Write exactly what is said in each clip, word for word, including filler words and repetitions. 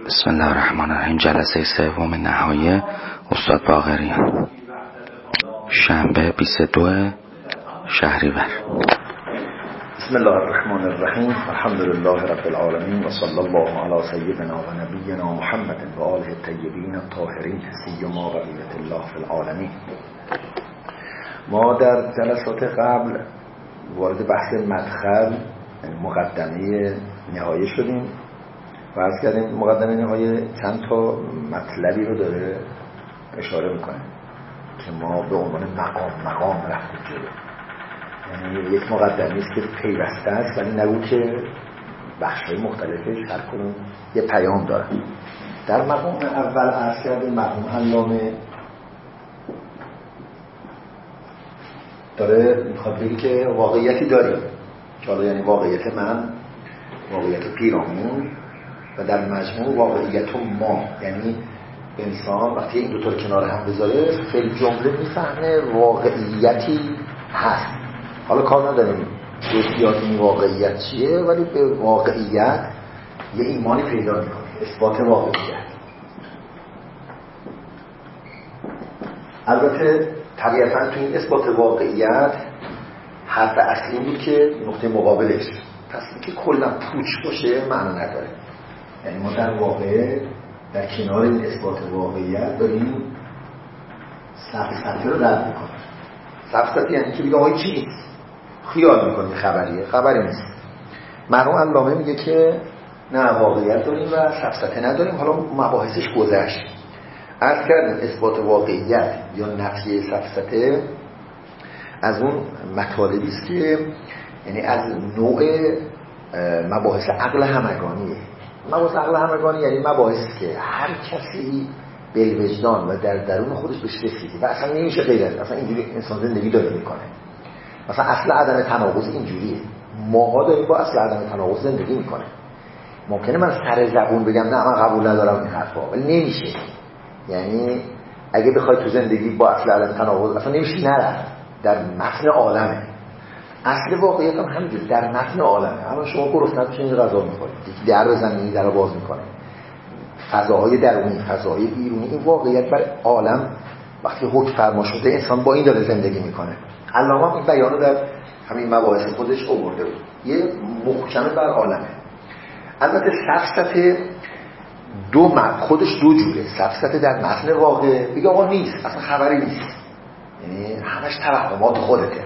بسم الله الرحمن الرحیم. جلسه سوم نهایی استاد باقری، شنبه بیست و دو شهریور. بسم الله الرحمن الرحیم. الحمد لله رب العالمین و صلی الله علی سیدنا و نبینا محمد و آله الطیبین الطاهرین سیما بقیة الله فی العالمین. ما در جلسات قبل وارد بحث مدخل مقدمه نهایی شدیم و عرض کردیم مقدمه نهایی چند تا مطلبی رو داره اشاره میکنه که ما به عنوان مقام مقام رفتیم جلو. یعنی یک مقدمه است که پیوسته است ولی نگو که بخش‌های مختلفش هر کدوم یه پیام داره. در مقام اول عرض کردیم مقام علامه داره میخواد بگی که واقعیتی داریم که حالا یعنی واقعیت من، واقعیت پیرامون و در مجموع واقعیت ما، یعنی انسان وقتی این دوتا رو کنار هم بذاره فعل جمله میفهمه واقعیتی هست. حالا کار نداریم جزئیات این واقعیت چیه، ولی به واقعیت یه ایمانی پیدا میکنه، اثبات واقعیت. البته طبیعتاً تو این اثبات واقعیت حرف اصلی بود که نقطه مقابلش پس اینکه کلا پوچ باشه معنا نداره. یعنی ما در واقع در کنار این اثبات واقعیت داریم سفسطه رو رد میکنیم. سفسطه یعنی که بگه آقای چی نیست، خیال میکنیم خبریه، خبری نیست. مرحوم علامه میگه که نه، واقعیت داریم و سفسطه نداریم. حالا مباحثش گذشت. عرض کردیم اثبات واقعیت یا نفی سفسطه از اون مطالبی است که یعنی از نوع مباحث عقل همگانیه. مباحث عقل همگانی یعنی مباحثی که هر کسی به وجدان و در درون خودش بهش رسیده و اصلا نمیشه غیر از اصلا اینجوری انسان زندگی داره میکنه. مثلا اصل عدم تناقض اینجوریه، ماها داریم با اصل عدم تناقض زندگی میکنه. ممکنه من سر زبون بگم نه من قبول ندارم این حرفا، ولی نمیشه. یعنی اگه بخوای تو زندگی با اصل عدم تناقض اصلا نمیشه نرفت. در متن عالمه اصل واقعیت هم همینجور در متن عالمه. اما شما گرسنه بشین غذا میخورید، یکی در بزنید در رو باز میکنه. فضاهای درونی، فضاهای بیرونی، این واقعیت بر عالم وقتی حکم فرما شده انسان با این داره زندگی میکنه. علامه این بیانو در همین مباحث خودش آورده بود. یه محکمه بر عالمه. البته سفسطه دو متن خودش دو جوره. سفسطه در متن واقع بگه آقا نیست، اصلا خبری نیست، یعنی همش توهمات خودته.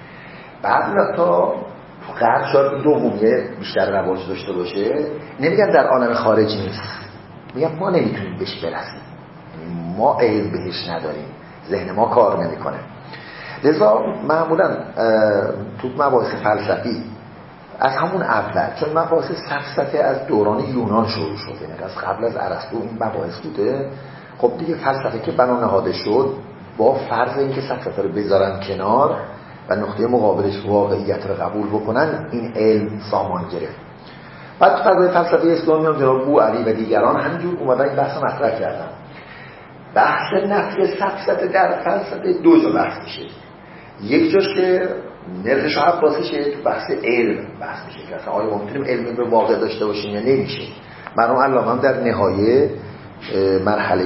بعد وقتا تو غرب شاید این دومیه بیشتر رواج داشته باشه، نمیگن در عالم خارجی نیست، میگن ما نمیتونیم بهش برسیم، یعنی ما علم بهش نداریم، ذهن ما کار نمیکنه. لذا معمولا تو مباحث فلسفی از همون اول، چون مباحث سفسطه از دوران یونان شروع شد، یعنی از قبل از ارسطو این مباحث بوده. خب دیگه فلسفه که بنا نهاده شد با فرض اینکه سفسطه رو بذارن کنار و نقطه مقابلش واقعیت رو قبول بکنن، این علم سامان گرفت. بعد تو فضای فلسفه اسلامی هم جناب بوعلی و دیگران همینجور اومدن این بحث مطرح کردن. بحث نفی سفسطه در فلسفه دو جا بحث میشه. یک جاش که نرخش و حباسشه تو بحث علم بحث میشه که اصلا آیا ما میتونیم علم به واقع داشته باشیم یا نمیشه. مرحوم علامه هم در نهایه مرحله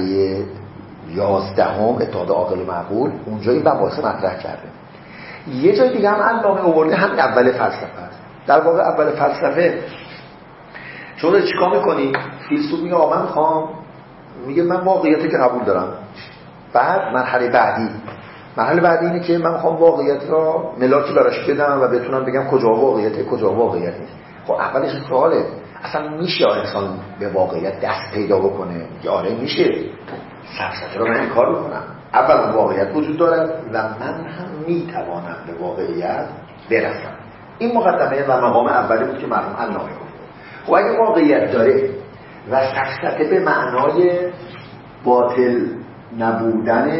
یازدهم اتحاد عاقل و معقول اونجا این بحث مطرح کرده. یه جای دیگه هم علامه آورده، همین اول فلسفه است. در واقع اول فلسفه شما داری چیکار میکنی؟ فیلسوف میگه آقا من میخوام، میگه من واقعیتی که قبول دارم. بعد مرحله بعدی مرحله بعدی اینه که من میخوام واقعیت را ملاکی براش بدم و بتونم بگم کجا واقعیته کجا واقعیت نیست. خب اولش سواله اصلا میشه انسان به واقعیت دست پیدا بکنه؟ یا آره میشه. سفسطه رو من این کار بکنم، اول واقعیت وجود دارد و من هم میتوانم به واقعیت برسم. این مقدمه و مقام اولی بود که مرحوم علامه گفت. خب اگه واقعیت داره و سفسطه به معنای باطل نبودن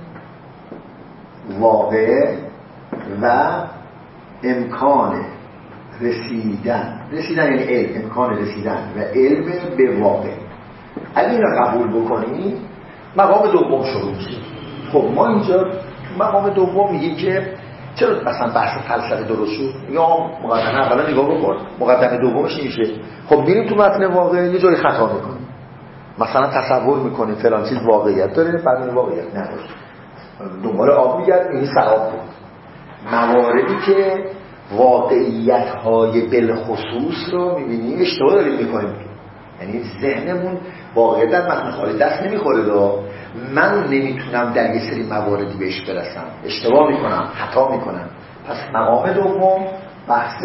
واقع و امکان رسیدن رسیدن یعنی علم، امکان رسیدن و علم به واقع، اگه این رو قبول بکنی مقام دوم شروع میشه. خب ما اینجا تو مقام دوم میگیم که چرا مثلا بحث فلسفه درست شد؟ یا مقدمه اولا نگاه بکن، مقدمه دومش میشه. خب میریم تو متن واقع یه جایی خطا میکنیم. مثلا تصور میکنیم فلان چیز واقعیت داره، بعد واقعیت نداره، دنبال آب میگرد، این سراب بود. مواردی که واقعیت های بالخصوص رو میبینیم اشتباه داریم میکنیم، یعنی ذهنمون واقعیت در متن خالی دست نمیخوره دا من نمیتونم در یه سری مواردی بهش برسم، اشتباه میکنم، خطا میکنم. پس مقام دوم بحث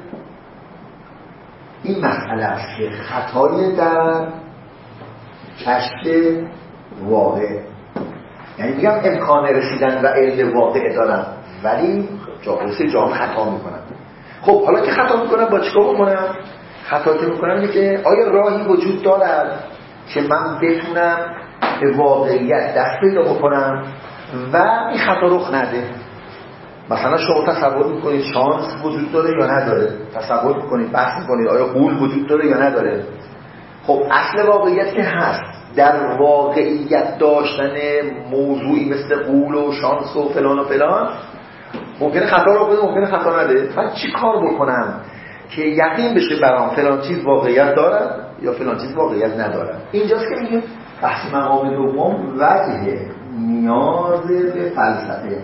این مسئله است که خطای در کشف واقع، یعنی میگم امکان رسیدن و علم واقع دارم ولی جاپرسی جام خطا میکنم. خب حالا که خطا میکنم با چیکار بکنم؟ خطا که میکنم اینه که آیا راهی وجود دارد که من بتونم به واقعیت دست پیدا بکنم و این خطا رخ نده؟ مثلا شما تصور میکنید شانس وجود داره یا نداره، تصور میکنید بحث میکنید آیا غول وجود داره یا نداره. خب اصل واقعیت که هست، در واقعیت داشتن موضوعی مثل غول و شانس و فلان و فلان ممکنه خطا رو بده، ممکنه خطا نده. من چی کار بکنم که یقین بشه برام فلان چیز واقعیت دارد یا فلان چیز واقعیت ندارد؟ اینجاست که میگیم بحث مقام دوم وجه نیاز به فلسفه.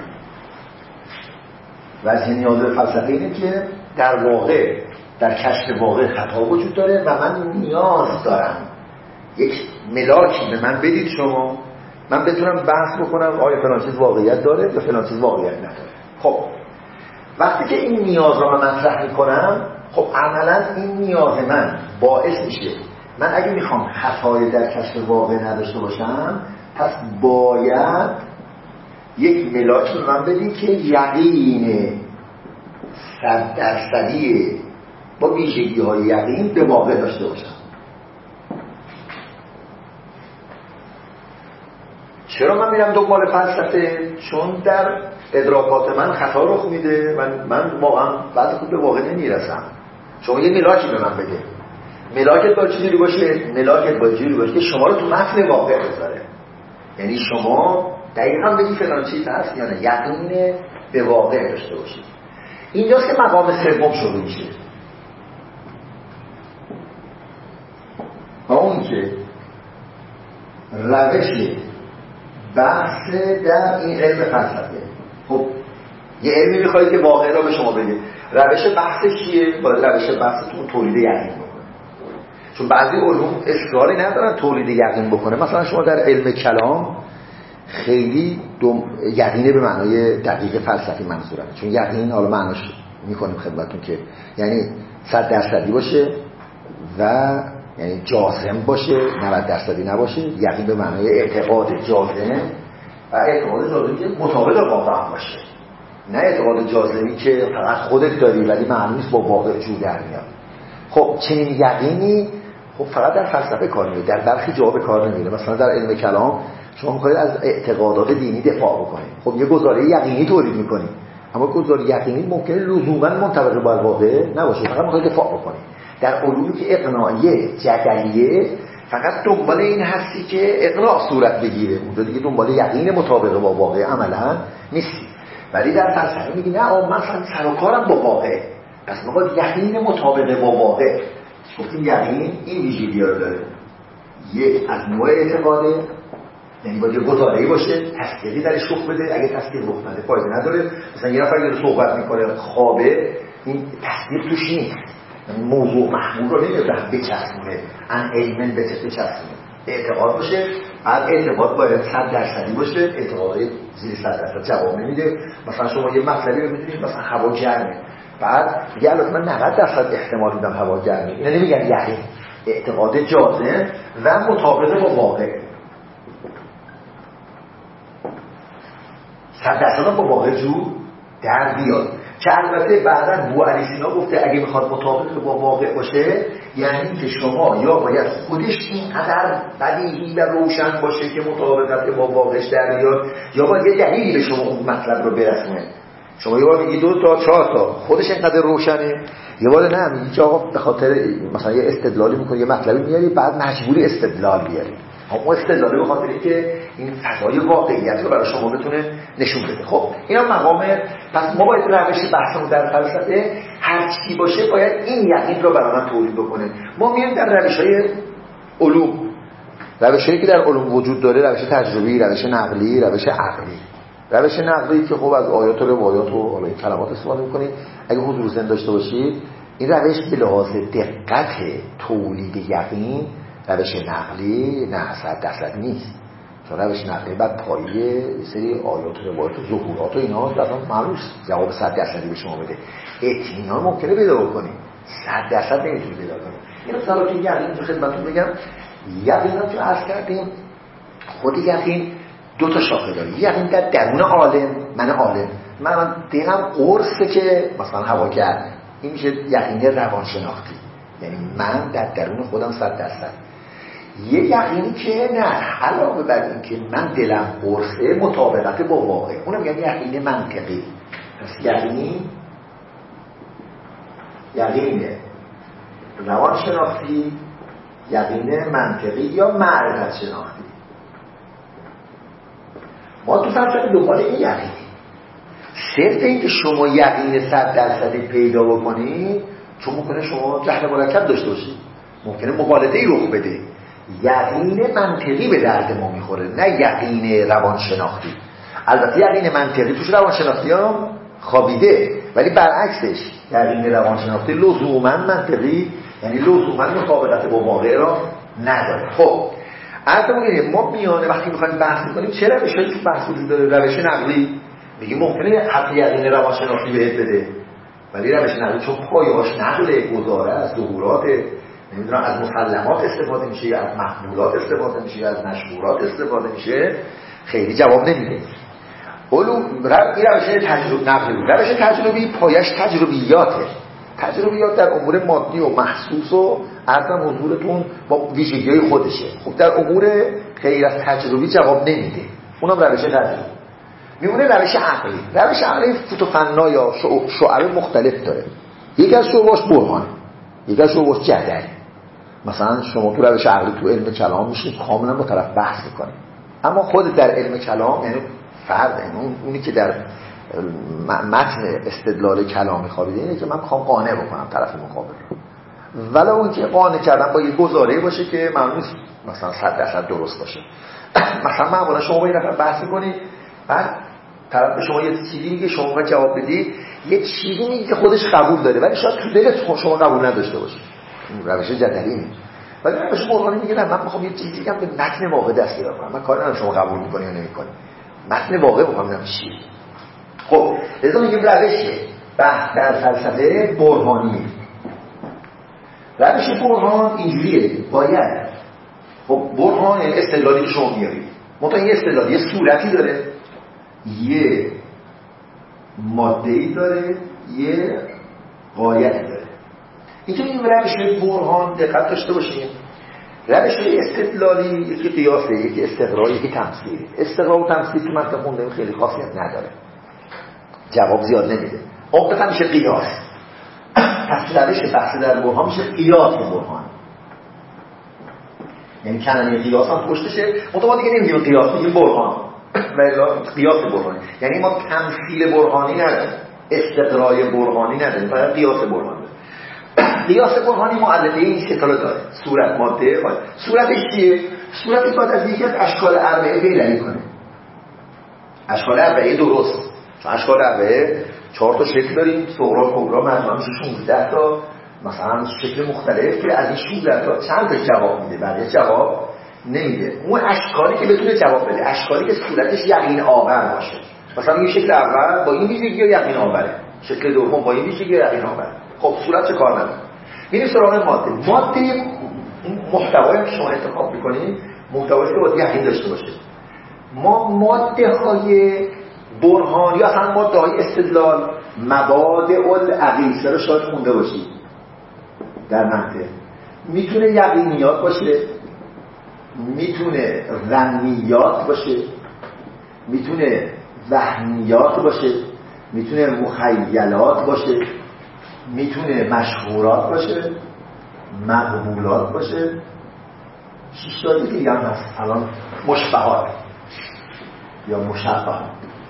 وجه نیاز به فلسفه اینه که در واقع در کشف واقع خطا وجود داره و من نیاز دارم یک ملاکی به من بدید شما، من بتونم بحث بکنم آیا فلان چیز واقعیت داره یا فلان چیز واقعیت نداره. خب وقتی که این نیاز رو من مطرح میکنم، خب عملا این نیاز من باعث میشه من اگه میخوام خطای در کشف واقع نداشته باشم، پس باید یک ملاک به من بدی که یقین صد درصدی با ویژگی های یقین به واقع داشته باشم. چرا من میرم دنبال فلسفه؟ چون در ادراکات من خطا رخ میده، من من واقعا بعد خود به واقع نمیرسم. شما یه ملاکی به من بده. ملاکت باید چجوری باشه؟ ملاکت باید چجوری باشه که شما رو تو متن واقع بذاره. یعنی شما دقیقاً بگی فلان چیز هست یا نه، یقین به واقع داشته باشید. اینجاست که مقام سوم شروع میشه. اون که روش بحث در این علم فلسفه. خب یه علمی میخواید که واقع را به شما بگه، روش بحثش چیه؟ باید روش بحثتون تولید یقین بکنه. چون بعضی علوم اصراری ندارن تولید یقین بکنه. مثلا شما در علم کلام خیلی دوم... یقینه به معنای دقیق فلسفی منظورم، چون یقین حالا معناش میکنیم خدمتتون که یعنی صد درصدی باشه و یعنی جازم باشه، نود درصدی نباشه. یقین به معنای اعتقاد جازم و اعتقاد جازمی که مطابق با واقع باشه، نه اعتقاد جازمی که فقط خودت داری ولی معلوم نیست با واقع جور در میاد. خب چنین یقینی خب فقط در فلسفه کار میره، در برخی جاها به کار نمیره. مثلا در علم کلام شما میخواید از اعتقادات دینی دفاع بکنید، خب یه گزاره یقینی تولید میکنید، اما گزاره یقینی ممکنه لزوما منطبق با واقع نباشه، فقط میخواید دفاع بکنید. در علومی که اقناعیه، جدلیه، فقط دنبال این هستی که اقناع صورت بگیره، اونجا دیگه دنبال یقین مطابق با واقع عملا نیستی. ولی در فلسفه میگی نه آه مثلا سر و کارم با واقع، پس میخواد یقین مطابق با واقع. گفتیم یقین این ویژگی‌ها رو داره. یک از نوع اعتقاده، یعنی باید یه گزاره‌ای باشه، تصدیقی درش رخ بده. اگه تصدیق رخ نده فایده نداره. مثلا یه نفر داره صحبت میکنه خوابه، این تصدیق توش نیست، موضوع محمول رو نمیده بچسبونه، ان علمن بچسبونه. اعتقاد باشه، بعد اعتقاد باید صد درصدی باشه. اعتقاد زیر صد درصد جواب نمیده. مثلا شما یه مطلبی رو میدونید مثلا هوا گرمه، بعد میگه البته من نود درصد احتمال میدم هوا گرمه، اینا نمیگن یقین، اعتقاد جازم و مطابق با واقع. صد درصد با واقع جور در بیاد. که البته بعداً بو علی سینا گفته اگه میخواد مطابق با واقع باشه یعنی که شما یا باید خودش اینقدر بدیهی و روشن باشه که مطابقت با واقعش در بیاد، یا باید یه دلیلی به شما اون مطلب رو برسونه. شما یه بار میگی دو تا چهار تا خودش اینقدر روشنه، یه بار نه میگی که آقا به خاطر مثلا یه استدلالی میکنی، یه مطلبی میاری بعد مجبوری استدلال بیاری. اما استدلالی به خاطر اینکه این فضای واقعیت رو برای شما بتونه نشون بده. خب اینا مقام. پس ما باید روش بحثمون در فلسفه هر چی باشه باید این یقین رو برای من تولید بکنه. ما میایم در روش‌های علوم روشی که در علوم وجود داره روش تجربی، روش نقلی، روش عقلی. روش نقلی که خب از آیات و روایات و حالا این کلمات استفاده می‌کنید. اگه حضور ذهن داشته باشید این روش به لحاظ دقت تولید یقین روش نقلی نه صد درصد نیست. چون روش نقلی بعد پایه سری آیات و روایات و ظهورات و اینا اصلا معلوم جواب صد درصدی به شما بده. اطمینان ممکنه پیدا بکنید، صد درصد نمیتونید پیدا کنید. این مثلا که یقین تو خدمتتون بگم، یقین هم که عرض کردیم خود یقین دو تا شاخه داره. یقین در درون عالم، من عالم، من دلم قرصه که مثلا هوا گرمه، این میشه یقین روانشناختی، یعنی من در درون خودم صد درصد. یه یقینی که نه علاوه بر این که من دلم قرصه مطابقت با واقع، اونم یعنی یقین منطقی. پس یقین یقین روانشناختی، یقین منطقی یا معرفت شناختی. ما تو فلسفه دنبال این یقینی. صرف این که شما یقین صد درصدی پیدا بکنید، چون ممکنه شما جهل مرکب داشته باشید، ممکنه مغالطه‌ای رخ بده. یقین منطقی به درد ما میخوره، نه یقین روانشناختی. البته یقین منطقی توش روانشناختی هم خوابیده، ولی برعکسش یقین روانشناختی لزوما منطقی، یعنی لزوما مطابقت با واقع را نداره. خب عرض ما میانه وقتی میخوایم بحث میکنیم چه روشی تو بحث وجود داره؟ روش نقلی میگه ممکنه حتی یقین روانشناختی بهت بده، ولی روش نقلی چون پایه‌اش نقله، گزاره است، ظهورات، نمیدونم از مسلمات استفاده میشه یا از محمولات استفاده میشه یا از مشهورات استفاده میشه، خیلی جواب نمیده. علوم این روش تجربی نقلی، روش تجربی پایش تجربیاته. تجربیات در امور مادی و محسوس و عرضم حضورتون با ویژگی‌های خودشه. خب در امور غیر از تجربی جواب نمیده، اونم روش تجربی. میمونه روش عقلی. روش عقلی فوتوفنا یا شعب مختلف داره. یکی از شعباش برهان، یکی از شعباش جدل. مثلا شما تو روش عقلی تو علم کلام میشین کاملا با طرف بحث میکنید، اما خود در علم کلام یعنی فرد اون اونی که در متن استدلال کلامی خوابیده اینه که من میخوام قانع بکنم طرف مقابل رو، ولی اون که قانع کردن با یه گزاره باشه که معلوم نیست مثلا صد درصد درست باشه. مثلا معمولا شما با یه نفر بحث میکنید، بعد طرف به شما یه چیزی میگه، شما باید جواب بدی، یه چیزی میگه که خودش قبول داره ولی شاید تو دلت شما قبول نداشته باشه. روش جدلی اینه. ولی روش برهانی میگه نه من میخوام یه چیزی بگم به متن واقع دست پیدا کنم، من کاری ندارم شما قبول میکنی یا نمیکنی، متن واقع میخوام ببینم چیه. خب لذا میگیم روش بحث در فلسفه برهانی. روش برهان اینجوریه، باید خب برهان یعنی استدلالی که شما میارید، منتها این استدلال یه صورتی داره، یه ماده‌ای داره، یه غایتی داره. اینجا این روش برهان دقت داشته باشین، روش استدلالی یکی قیاسه، یکی استقرا، یکی تمثیل. استقرا و تمثیل که من خوندم خیلی خاصیت نداره، جواب زیاد نمیده. عمدتاً میشه قیاس. پس روش بحث در برهان میشه قیاس برهان، یعنی کننه قیاس هم پشتشه. منتها دیگه نمیگیم قیاس، میگیم برهان و قیاس برهانی. یعنی ما تمثیل برهانی نداریم، استقرای برهانی نداریم، فقط قیاس برهانی. قیاس برهانی مؤلفه این ستاره داره، صورت، ماده. صورتش چیه؟ صورتش باید از یکی از اشکال اربعه پیروی کنه. اشکال اربعه درست، چون اشکال اربعه چهار تا شکل داریم، صغرا، کبرا، مجموعه میشه شانزده تا مثلا شکل مختلف که از این شانزده تا چند تا جواب میده، بقیه جواب نمیده. اون اشکالی که بتونه جواب بده، اشکالی که صورتش یقین آور باشه. مثلا این شکل اول با این ویژگی یقین آوره، شکل دوم با این ویژگی یقین آوره. خب صورت چه کار نداره. میریم سراغ ماده. ماده محتوایی که شما انتخاب میکنید محتوایی که باید یقین داشته باشه. ما ماده های برهان یا اصلا ماده های استدلال، مبادئ العقیسه رو شاید خونده باشید در منطق. میتونه یقینیات باشه، میتونه ظنیات باشه، میتونه وهمیات باشه، میتونه مخیلات باشه، میتونه مشهورات باشه، مقبولات باشه. شش تا دیگه هم هست الان، مشبهات یا مشبهات.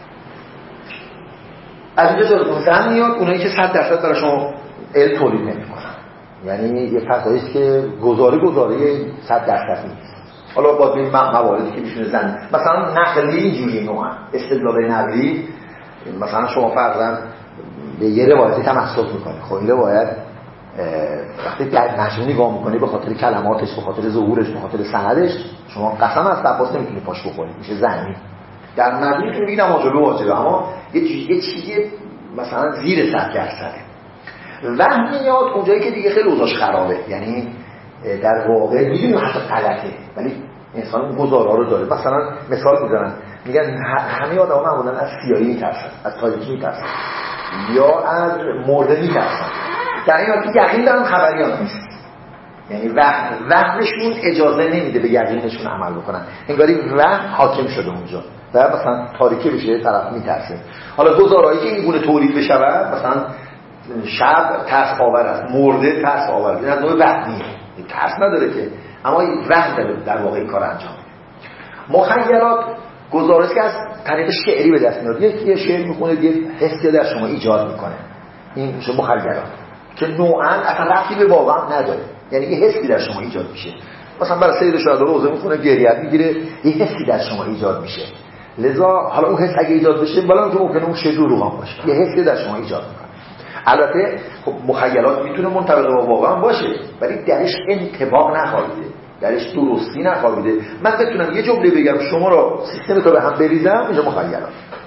از اینجا جز ظنیات اونایی که صد درصد برای شما علم تولید نمی‌کنن، یعنی یه فضایی است که گزاره گزاره صد درصد نیست. حالا با این مواردی که میشونه زن مثلا نقلی اینجوری نوعا استدلال نقلی، مثلا شما فرضاً به یه روایتی تمسک میکنی، خب این روایت وقتی در مجموع نگاه میکنی به خاطر کلماتش، به خاطر ظهورش، به خاطر سندش، شما قسم از عباس نمیتونی پاش بخوری، میشه زنی. در مجموع تو میگی نماز جلو واجبه، اما یه چیزی چیزی مثلا زیر صد درصده. وهم میاد اونجایی که دیگه خیلی اوضاعش خرابه، یعنی در واقع میدونیم حتی غلطه ولی انسان گزارا رو داره. مثلا مثال میزنن میگن همه آدم معمولا از سیاهی میترسن، از تاریکی میترسن یا از مرده میترسن، در این حال که یقین دارن خبریان نیست، یعنی وهم وهمشون اجازه نمیده به یقینشون عمل بکنن، انگاری وهم حاکم شده اونجا و مثلا تاریکی بشه طرف میترسه. حالا گزارایی که این گونه تولید بشه مثلا شب ترس آور است، مرده ترس آور است، این از نوع وهمیه، ترس نداره که اما وهم داره در واقع این کار انجام میده. مخیلات گزارش که از طریق شعری به دست میاد، یه شعر میخونه یه حسی در شما ایجاد میکنه، این میشه مخیلات که نوعاً اصلا ربطی به واقع نداره، یعنی یه حسی در شما ایجاد میشه. مثلا برای سید شهدا روزه میخونه گریت میگیره، یه حسی در شما ایجاد میشه، لذا حالا اون حس اگه ایجاد بشه بالا که ممکنه اون شعر دروغ باشه، یه حسی در شما ایجاد میکنه. البته خب مخیلات میتونه منطبق با واقع باشه ولی درش انطباق نخوابیده، درش درستی نخوابیده. من بتونم یه جمله بگم شما رو سیستم تو به هم بریزم، اینجا مخیلات.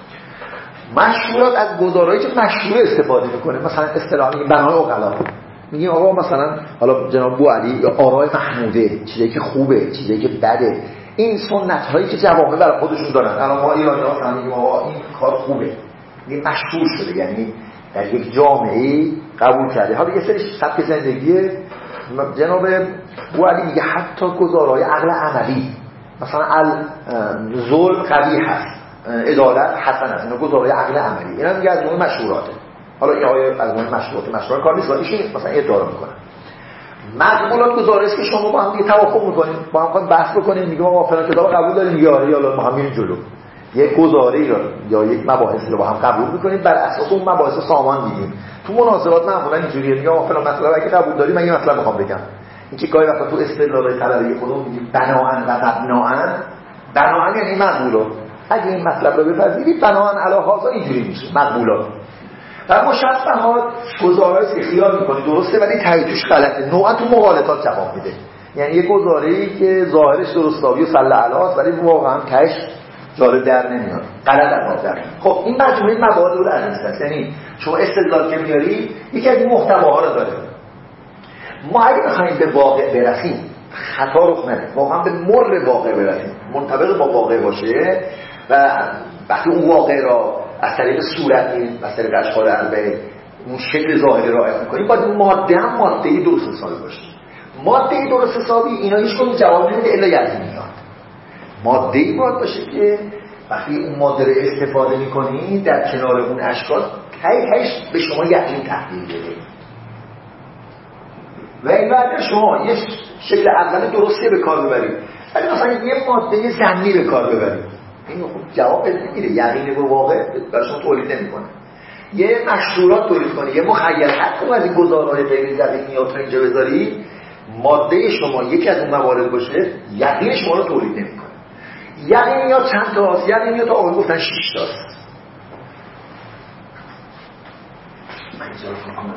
مشهورات از گزارایی که مشهور استفاده میکنه، مثلا اصطلاحی بنای عقلا، میگیم آقا مثلا حالا جناب بو علی یا آرای محموده، چیزی که خوبه، چیزی که بده، این سنت هایی که جوامع برای خودشون دارن. الان ما ایرانی‌ها مثلا میگیم آقا این کار خوبه، این مشهور شده، یعنی در یک جامعه قبول کرده. حالا یه سری سبک زندگی جناب بو علی میگه حتی گزارای عقل عملی، مثلا ظلم قبیح هست، عدالت حسن است، اینا گزارای عقل عملی، اینا میگه از اون مشهوراته. حالا این آیه از اون مشهورات مشهور کار نیست، ایشون مثلا ادعا میکنه. مقبولات گزارش که شما با هم دیگه توافق میکنید، با هم خواهید بحث بکنید، میگه ما فلان کتاب قبول داریم، میگه آره یالا ما هم میریم جلو، یک گزاره‌ای رو یا یک مباحثی رو با هم قبول میکنید، بر اساس اون مباحث سامان میگیم. تو مناظرات معمولا اینجوریه، میگه آقا فلان مطلب اگه قبول داری من یه مطلب میخوام بگم. این که گاهی وقتا تو استدلال طلبی خودمون میگیم بناءً و مبناءً، بناءً یعنی مقبولا، اگه این مطلب رو بپذیرید بناءً علی هذا اینجوری میشه مقبولا. در مشبهات گزاره‌ای که خیال میکنی درسته ولی ته توش غلطه، نوعا تو مغالطات جواب میده، یعنی یه گزاره‌ای که ظاهرش درستابی و صلی علیه ولی واقعا تهش جالب در نمیاد، غلط در در. خب این مجموعه موارد رو عزیز است، یعنی شما استدلال که میاری یکی از این محتواها رو داره. ما اگه بخوایم به واقع برسیم خطا رخ نده، واقعا به مر واقع برسیم، منطبق با واقع باشه و وقتی اون واقع را از طریق صورت میریم، از طریق اشکال اربعه اون شکل ظاهری رعایت میکنیم، باید ماده هم ماده درست حسابی باشه. ماده درست حسابی اینا هیچ کدوم جواب نمیده الا یقینیات. ماده ای باید باشه که وقتی اون ماده رو استفاده میکنی در کنار اون اشکال تایی تایش به شما یقین تحویل بده. و این بعد شما یه شکل اول درستی به کار ببرید ولی مثلا یه ماده ضمنی به کار ببرید، این خب جواب نمیده، یقین به واقع برای شما تولید نمیکنه. یه مشهورات تولید کنی، یه مخیل حتی از این گزارهای غیر یقینیات رو اینجا بذاری، ماده شما یکی از اون موارد باشه، یقین شما رو تولید نمیکنه. یقینیات چند تا هست؟ یقینیات آقای گفتن شش تا است. من اجازه کنم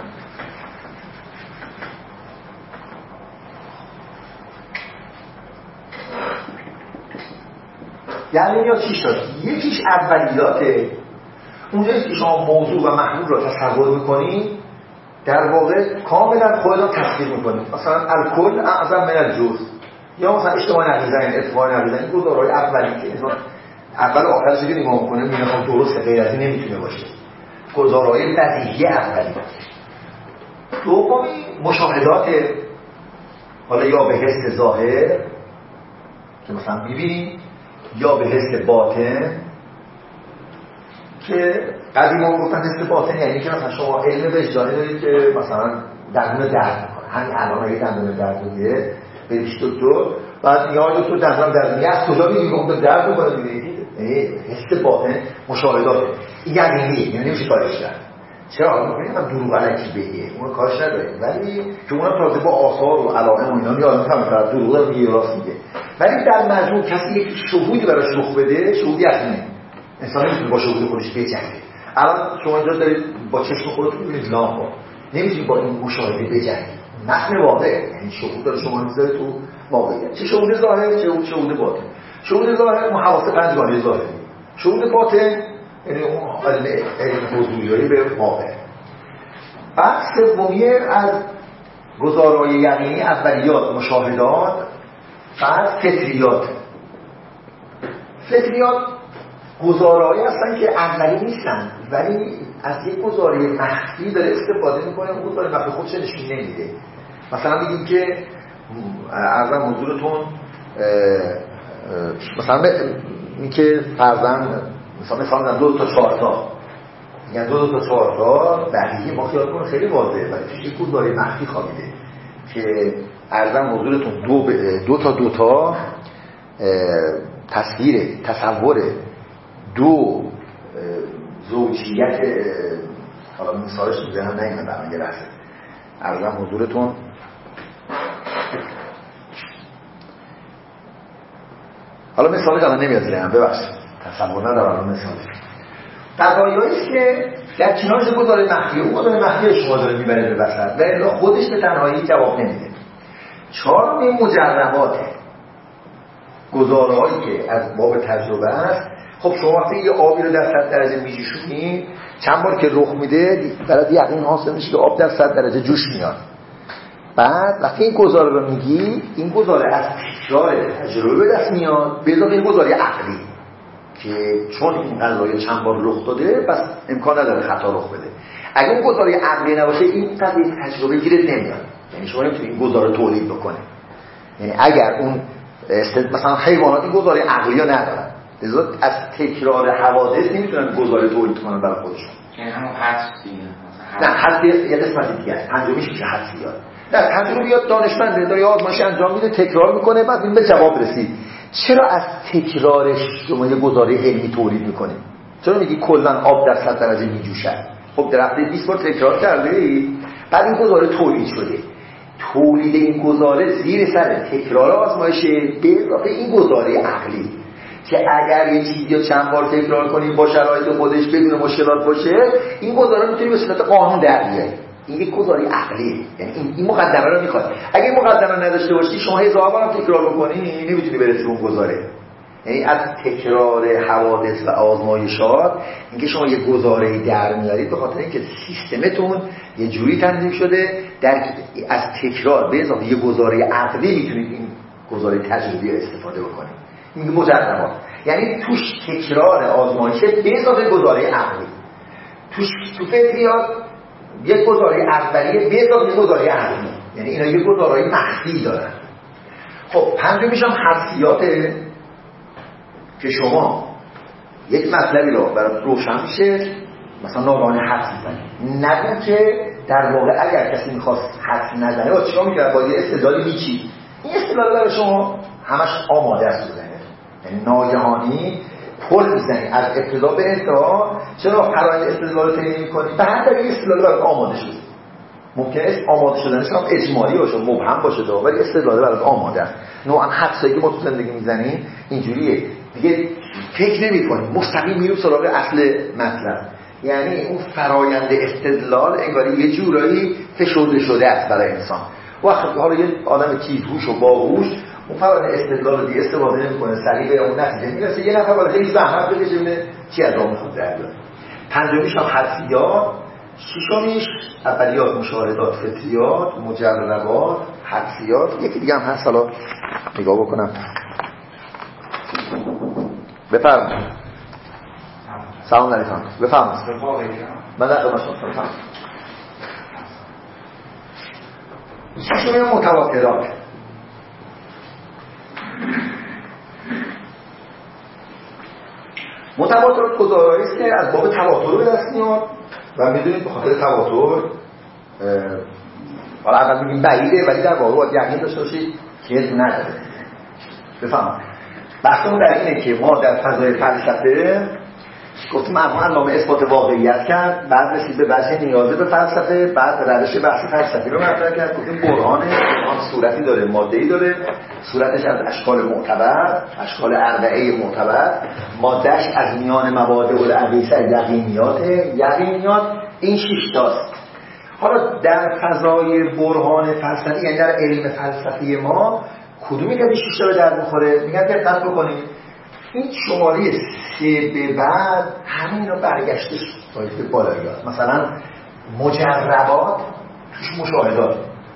یقینیات شش تا است. یکیش اولیاته، اونجاییست که شما موضوع و محمول را تصور میکنید، در واقع کاملا خودتون تصدیق میکنید. مثلا الکل اعظم من الجزء، یا مثلا اجتماع نقیضین، اتفاق نقیضین، این گزارهای اولی که انسان اول و آخرش رو نگاه میکنه میگه خب درسته، غیر از این نمیتونه باشه. گزارهای بدیهی اولی. دومی مشاهدات، حالا یا به حس ظاهر که مثلا میبینید یا به حس باطن که قدیما گفتن حس باطن یعنی که مثلا شما علم وجدانی دارید که مثلا دندون درد میکنه، همین الان اگه دندون درد میگیره بریش دکتر بعد میاد دکتر دندون درد میگه از کجا میگی گفت درد میکنه میگید، یعنی حس باطن مشاهداته. این یقینیه، یعنی نمیشه کارش کرد. چرا میگم دروغ الکی بگه اون کارش نداره، ولی که اونم تازه با آثار و علائم و اینا میاد میفهمه طرف دروغ رو میگه راست میگه. ولی در مجموع کسی یک شهودی براش رخ بده، شهودی یقینه. انسان نمیتونه با شهود خودش بجنگه. الان شما اینجا دارید با چشم خودتون میبینید لامپ، نمیتونید با این مشاهده بجنگید. متن واقع، یعنی شهود داره شما میذاره تو واقعیت. چه شهود ظاهر، چه شهود باطن. شهود ظاهر ما حواس پنجگانه ظاهری. شهود باطن یعنی اون علم حضوری به واقع. بعد سومیه از گزارای یقینی اولیات مشاهدات، بعد فطریات. فطریات گزارایی هستن که اولی نیستن ولی از یک گزاره مخفی داره استفاده میکنه، اون گزاره مخفی خودش نشون نمیده. مثلا میگیم که عرضم حضورتون مثلا این که فرزند مثلا مثلا دو تا چهار تا میگن دو دو تا چهار تا بدیهی ما خیال کنه خیلی واضحه ولی توش یک گزاره مخفی خوابیده که عرضم حضورتون دو, دو تا دو تا تصویر تصور دو زوجیت، حالا مثالش میگه هم نگیم برمون یه لحظه عرضم حضورتون حالا مثالش الان نمیاد زیرم ببخشید تصور ندارم الان مثالش قضایی‌هایی که در کنارش گزاره مخفی اون گزاره مخفی شما داره میبره به وسط و الا خودش به تنهایی جواب نمیده. چهارمی مجرباته، گزاره‌هایی که از باب تجربه است. خب شما وقتی یه آبی رو در صد درجه میجوشونید چند بار که رخ میده برای یقین حاصل میشه که آب در صد درجه جوش میاد. بعد وقتی این گزاره رو میگی این گزاره از تکرار تجربه به دست میاد به اضافه این گزاره عقلی که چون این قضیه چند بار رخ داده پس امکان نداره خطا رخ بده. اگه اون گزاره عقلی نباشه این قضیه تجربه گیرت نمیاد، یعنی شما نمیتونید این گزاره تولید بکنه. یعنی اگر اون مثلا حیوانات این گزاره عقلی ها ندارن لذا از تکرار حوادث نمیتونن گزاره تولید کنن برای خودشون. یعنی همون حدس دیگه نه حدس یه قسمت دیگه است، پنجمیش میشه حدسیات. نه تجربیات دانشمنده داره آزمایش انجام میده تکرار میکنه بعد این به جواب رسید. چرا از تکرارش شما یه گزاره علمی تولید میکنید؟ چرا میگی کلا آب در صد درجه میجوشه؟ خب در هفته بیست بار تکرار کرده بعد این گزاره تولید شده. تولید این گزاره زیر سر تکرار آزمایشه به اضافه این گزاره عقلی که اگر یه چیزی رو چند بار تکرار کنی با شرایط خودش بدون مشکلات باشه این گزاره میتونی به صورت قانون در بیاری. این یک گزاره عقلیه، یعنی این, این مقدمه رو میخواد. اگه این مقدمه نداشته باشی شما هزار بار هم تکرار بکنی نمیتونی برسی اون گزاره. یعنی از تکرار حوادث و آزمایشات اینکه شما یه گزاره‌ای در میارید به خاطر اینکه سیستمتون یه جوری تنظیم شده در از تکرار به اضافه یه گزاره عقلی میتونید این گزاره تجربی استفاده بکنید. این مجربات یعنی توش تکرار آزمایشه به اضافه گزاره عقلی. توش تو فطریات یک گزاره اولیه به اضافه گزاره عقلی، یعنی اینا یک گزاره‌ای مخفی دارن. خب پنجمیش هم حدسیاته که شما یک مطلبی رو برای روشن میشه مثلا ناگهان حدس میزنید، نگو که در واقع اگر کسی میخواست حدس نزنه با چیکار میکرد؟ با یه استدلالی میچید. این استدلال برای شما همش آماده است بزنید، یعنی ناگهانی پل میزنید از ابتدا به انتها. چرا قرار استدلال رو طی می‌کنید؟ به هر دلیل استدلال برای آماده شده. ممکنه است آماده شدنش هم اجمالی باشه مبهم باشه ولی استدلال برای آماده است. نوعا حدسایی که ما تو زندگی میزنیم اینجوریه دیگه، فکر نمی‌کنیم مستقیم میریم سراغ اصل مطلب. یعنی اون فرایند استدلال انگاری یه جورایی فشرده شده است برای انسان. وقتی حالا یه آدم تیزهوش و باهوش اون فرایند استدلال رو دیگه استفاده نمی‌کنه، سریع به اون نتیجه میرسه. یه نفر بالا خیلی زحمت بکشه ببینه چی از اون می‌خواد در بیاره. پنجمیش هم حدسیات، ششمیش اولیات مشاهدات، فطریات، مجربات، حدسیات. یکی دیگه هم هست حالا نگاه بکنم. بفرمایید. سلام علیکم. بفرمایید. من در خدمت شما هستم. ششمی متواترات. متواترات گزاره‌ای است که از باب تواتر به دست میاد و میدونید به خاطر تواتر حالا اول میگیم بعیده ولی در واقع باید یقین داشته باشید که نداره. بفهمید بحثمون در اینه که ما در فضای فلسفه گفتیم مرحوم علامه اثبات واقعیت کرد، بعد رسید به بحث نیازه به فلسفه، بعد روش بحث فلسفی رو مطرح کرد، گفتیم برهان برهان صورتی داره، ماده‌ای داره، صورتش از اشکال معتبر، اشکال اربعه معتبر، مادهش از میان مبادئ العقیسه یقینیات، یقینیات این شش تاست. حالا در فضای برهان فلسفی، یعنی در علم فلسفی ما کدومی که این شش تا به در میخوره؟ میگن دقت بکنید این شماره سه به بعد همین رو برگشتش سایت بالایی هست. مثلا مجربات توش مشاهدات،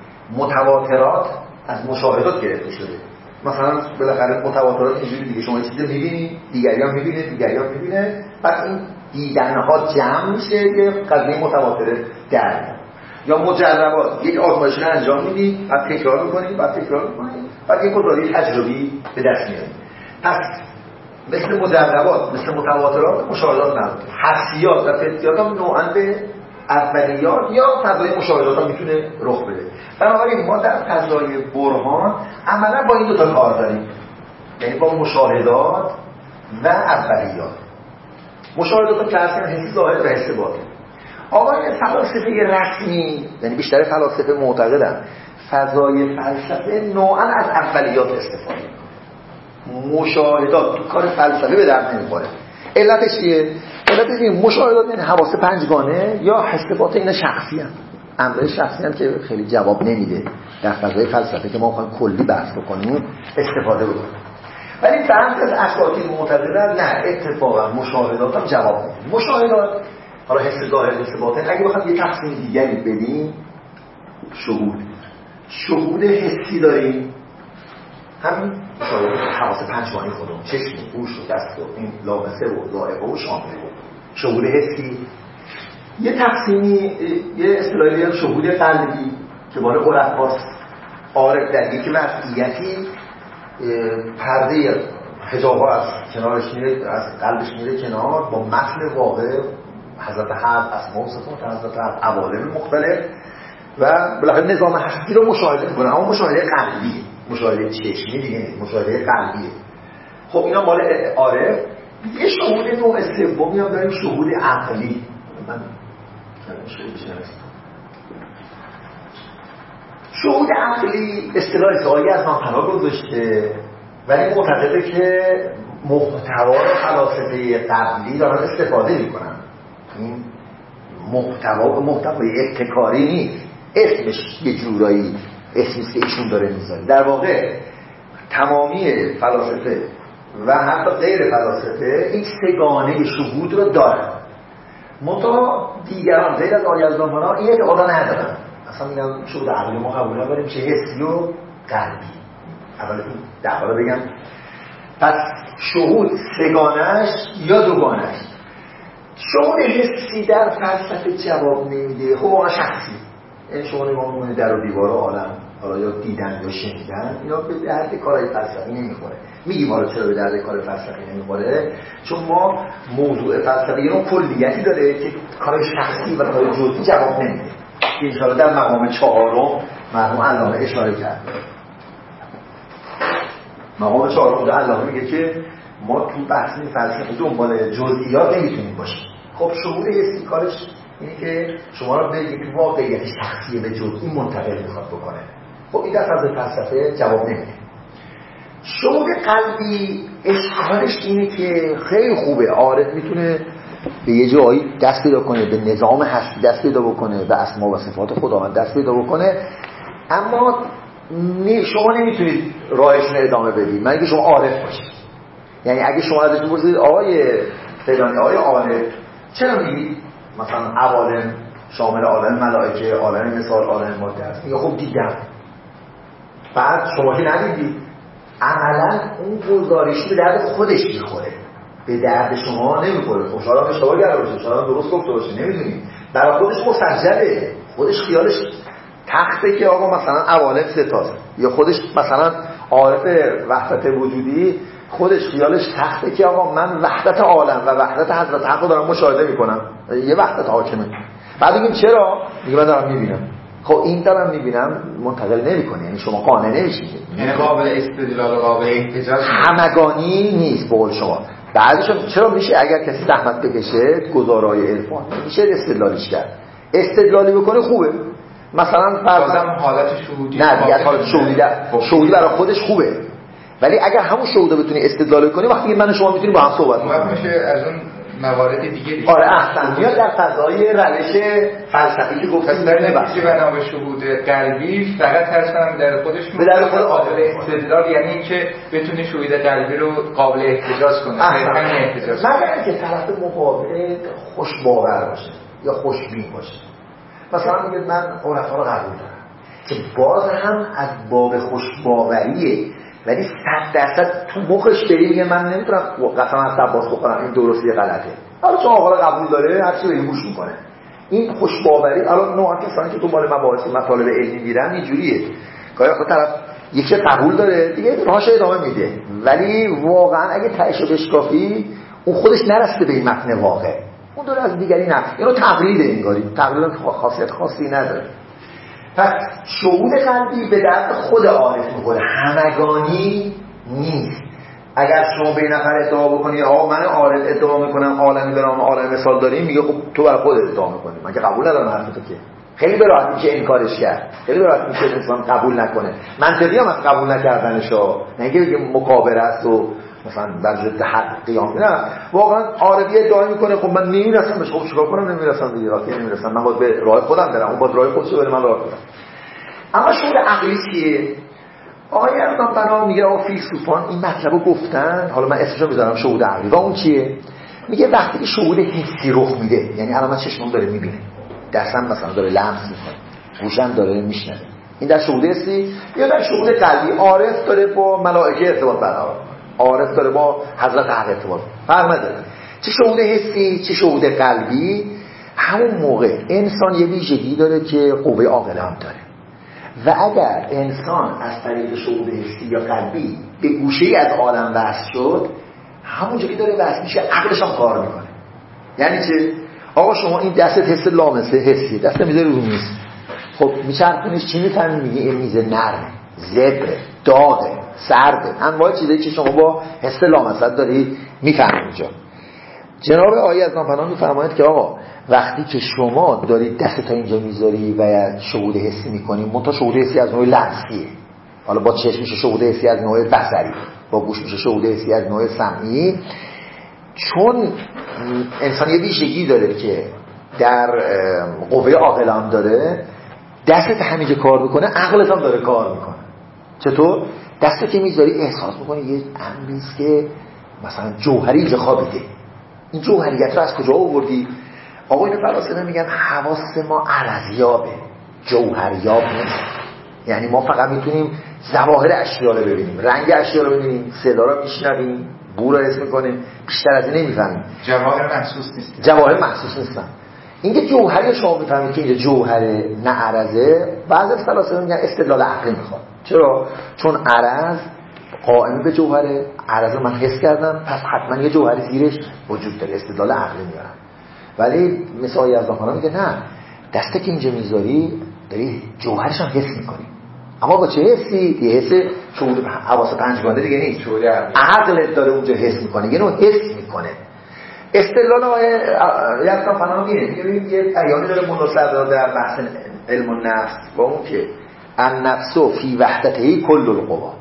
متواترات از مشاهدات گرفته شده. مثلا بالاخره متواترات اینجوری دیگه شما یه چیزی می‌بینید، دیگری هم می‌بینه، دیگری هم می‌بینه، بعد این دیدن‌ها جمع میشه یه قضیه متواتره در میاد. یا مجربات یک آزمایش رو انجام میدید، بعد تکرار می‌کنید، بعد تکرار می‌کنید، بعد یک گزارش تجربی به دست میارید. پس مثل مجربات، مثل متواترات مشاهدات نداره. حسیات و فطریات هم نوعاً به اولیات یا فضای مشاهدات هم میتونه رخ بده. بنابراین ما در فضای برهان عملا با این دو تا کار داریم، یعنی با مشاهدات و اولیات. مشاهدات که اصلا حسی ظاهر و حس باطن. آقای فلاسفه رسمی، یعنی بیشتر فلاسفه معتقدن فضای فلسفه نوعاً از اولیات استفاده می‌کنه. مشاهدات تو کار فلسفه به درد نمی‌خوره. علتش چیه؟ علتش اینه مشاهدات یعنی حواس پنجگانه یا حس باطن اینا شخصی هستند. امر شخصی هم که خیلی جواب نمیده در فضای فلسفه که ما می‌خوایم کلی بحث بکنیم استفاده بکنیم. ولی بعضی از اساتید معتقدن نه، اتفاقا مشاهدات هم جواب میده. مشاهدات حالا حس ظاهر حس باطن اگه بخوام یه تقسیم دیگری بدیم، شهود شهود حسی داریم، همین مشاهده حواس پنجگانه خودمون، چشم، گوش و دست و این لامسه و ذائقه و شامل شهود حسی. یه تقسیمی، یه اصطلاحی هم شهود قلبی که مال عرفاست. عارف در یک وضعیتی پرده حجاب‌ها از کنارش میره، از قلبش میره کنار، با متن واقع حضرت حق، اسماء و صفات حضرت حق، عوالم مختلف و بالاخره نظام هستی رو مشاهده میکنه. اما مشاهده قلبی، مشاهده چشمی دیگه نیست، مشاهده قلبیه. خب اینا مال عارف. یه شهود نوع سومی هم داریم، شهود عقلی. من شهود عقلی اصطلاح سایی از نامحرا گذاشته، ولی معتقده که محتوا رو فلاسفه قبلی دارن استفاده میکنن. این محتوا به محتوای ابتکاری نیست، اسمش یه جورایی اسمیست که ایشون داره میذاره. در واقع تمامی فلاسفه و حتی غیر فلاسفه این سگانه شهود رو دارن، منتها دیگران غیر از آری از نامحرا این اعتقادا ندارن. اصلا میگن شهود عقلی ما قبول نداریم، چه حسی و قلبی. اول این در حالا بگم پس شهود سگانش یا دوگانش. شهود حسی در فلسفه جواب نمیده، خب واقعا شخصی، این شما نگاه می‌کنید در و دیوار عالم، حالا یا دیدن یا شنیدن، اینا به درد کارهای فلسفی نمیخوره. میگیم حالا چرا به درد کار فلسفی نمیخوره؟ چون ما موضوع فلسفی اون کلیتی داره که کارهای شخصی و کارهای جزئی جواب نمیده. ان شاءالله در مقام چهارم مرحوم علامه اشاره کرد. مقام چهارم علامه میگه که ما تو بحث فلسفی دنبال جزئیات نمیتونیم باشیم. خب شهود حسی کارش اینه که شما را به یک واقعیت شخصی به جزئی منتقل میخواد بکنه. خب این در فضای فلسفه جواب نمیده. شهود قلبی اشکالش اینه که خیلی خوبه، عارف میتونه به یه جایی دست پیدا کنه، به نظام هستی دست پیدا بکنه، به اسما و صفات خداوند دست پیدا بکنه، اما شما نمیتونید راهشون ادامه بدید مگر شما عارف باشید. یعنی اگه شما ازش بپرسید آقای فلانی، آقای عارف چرا میگید مثلا عوالم شامل عالم ملائکه، عالم مثال، عالم ماده است؟ میگه خب دیدم. بعد شما که ندیدید، عملا اون گزارشی به درد خودش میخوره، به درد شما نمیخوره. خب شاید هم اشتباه کرده باشه، شاید هم درست گفته باشه، نمیدونید. برای خودش مسجله، خودش خیالش تخته که آقا مثلا عوالم سه تاست، یا خودش مثلا عارف وحدت وجودی خودش خیالش تخته که آقا من وحدت عالم و وحدت حضرت حق رو دارم مشاهده میکنم، یه وحدت حاکمه. بعد میگیم چرا؟ میگه من دارم میبینم. خب این دارم میبینم منتقل نمیکنه، یعنی شما قانع نمیشید. یعنی قابل استدلال و قابل احتجاج همگانی نیست به قول شما. بعدش چرا میشه اگر کسی زحمت بکشه گزارای عرفان میشه استدلالش کرد، استدلالی بکنه خوبه، مثلا بازم حالت شهودی نه دیگه حالت شهودی شهودی برای خودش خوبه، ولی اگر همون شهود رو بتونی استدلال کنی وقتی که من و شما میتونیم با هم صحبت کنیم میشه از اون موارد دیگه دیگه. آره احسن میاد در فضای روش فلسفی که گفتیم در نتیجه بنا به شهود قلبی فقط هستن در خودش به در خود قابل استدلال، یعنی اینکه بتونه شهود قلبی رو قابل احتجاج کنه. همین احتجاج مثلا که طرف مقابل خوش باور باشه یا خوشبین باشه، مثلا میگه من عرفا رو قبول دارم که باز هم از باب خوش باوریه، ولی صد درصد تو مخش داری میگه من نمیتونم قسم از عباس بخورم این درسته یا غلطه. حالا چون آقا قبول داره هر چی رو گوش میکنه. این خوش باوری الان نوع کسانی که تو مال مباحث مطالب علمی میرن اینجوریه. گاهی خود طرف یکی قبول داره دیگه راهش ادامه میده، ولی واقعا اگه تهش رو بشکافی اون خودش نرسیده به این متن واقع، اون داره از دیگری نه، اینو تقلیده انگاری، تقلید خاصیت خاصی نداره. پس شهود قلبی به درد خود عارف میخوره، همگانی نیست. اگر شما به نفر ادعا بکنی آقا من عارف ادعا میکنم عالمی به نام عالم مثال داریم، میگه خب تو برای خودت ادعا میکنی، من که قبول ندارم حرفتو. که خیلی به راحتی میشه انکارش کرد، خیلی به راحتی میشه انسان قبول نکنه. منطقی هم از قبول نکردنشو نگه بگه مکابره است و مثلا بر ضد حق قیام، نه واقعا عارفی ادعا میکنه خب من نمیرسم بهش، خب چیکار کنم نمیرسم دیگه، راهی نمیرسم، من باید به راه خودم برم، اون باید راه خودش بره من راه خودم. اما شهود عقلی چیه؟ آقای ارزان بنا میگه آقا فیلسوفان این مطلبو گفتن، حالا من اسمشو میذارم شهود عقلی. و اون چیه؟ میگه وقتی که شهود حسی رخ میده، یعنی الان من چشمم داره میبینه، دستم مثلا داره لمس میکنه، گوشم داره میشنوه، این در شهود حسی. یا در شهود قلبی عارف داره با ملائکه ارتباط برقرار، عارف داره با حضرت حق ارتباط، فرق نداره چه شهود حسی چه شهود قلبی. همون موقع انسان یه ویژگی داره که قوه عاقله هم داره، و اگر انسان از طریق شهود حسی یا قلبی به گوشه‌ای از عالم وصل شد، همونجا که داره وصل میشه عقلش هم کار میکنه. یعنی چه؟ آقا شما این دستت حس لامسه حسیه، دست میذاری رو میز، خب میچرخونیش چی میفهمی؟ میگه این میز نرمه، زبره، داغه، سرده، انواع چیزایی که شما با حس لامسه داری میفهمی اونجا. جناب آقای از نامپناه میفرماید که آقا وقتی که شما دارید دست تا اینجا میذاری و شهود حسی میکنی، منتها شهود حسی از نوع لمسیه، حالا با چشم میشه شهود حسی از نوع بصری، با گوش میشه شهود حسی از نوع سمعی. چون انسان یه ویژگی داره که در قوه عاقله هم داره، دستت همینجا کار بکنه عقلت هم داره کار میکنه. چطور؟ دستت که میذاری احساس میکنی یه امریست که مثلا جوهری اینجا خوابیده، این جوهریت رو از کجا آوردی؟ آقا اینو فلاسفه میگن حواس ما عرضیابه، جوهریاب نیست. یعنی ما فقط میتونیم ظواهر اشیا رو ببینیم، رنگ اشیا رو ببینیم، صدا رو میشنویم، بو رو حس میکنیم، بیشتر از این نمیفهمیم. جواهر محسوس نیست. جواهر محسوس نیستن. اینکه جوهری شما میفهمید که اینجا جوهره نه عرضه، بعضی از فلاسفه میگن استدلال عقلی میخواد. چرا؟ چون عرض قائم به جوهره، عرض رو من حس کردم، پس حتما یه جوهری زیرش وجود داره، استدلال عقلی میارم. ولی مثل آیه از داخانا میگه نه، دسته که اینجا میذاری داری جوهرش هم حس میکنی، اما با چه حسی؟ یه حس شهود حواس پنجگانه دیگه نیست، عقلت داره اونجا حس میکنه، یه نوع حس میکنه. استدلال آیه از داخانا میگه میگه یه بیانی داره مناسب در بحث علم النفس با اون که النفس فی وحدته کل القوا،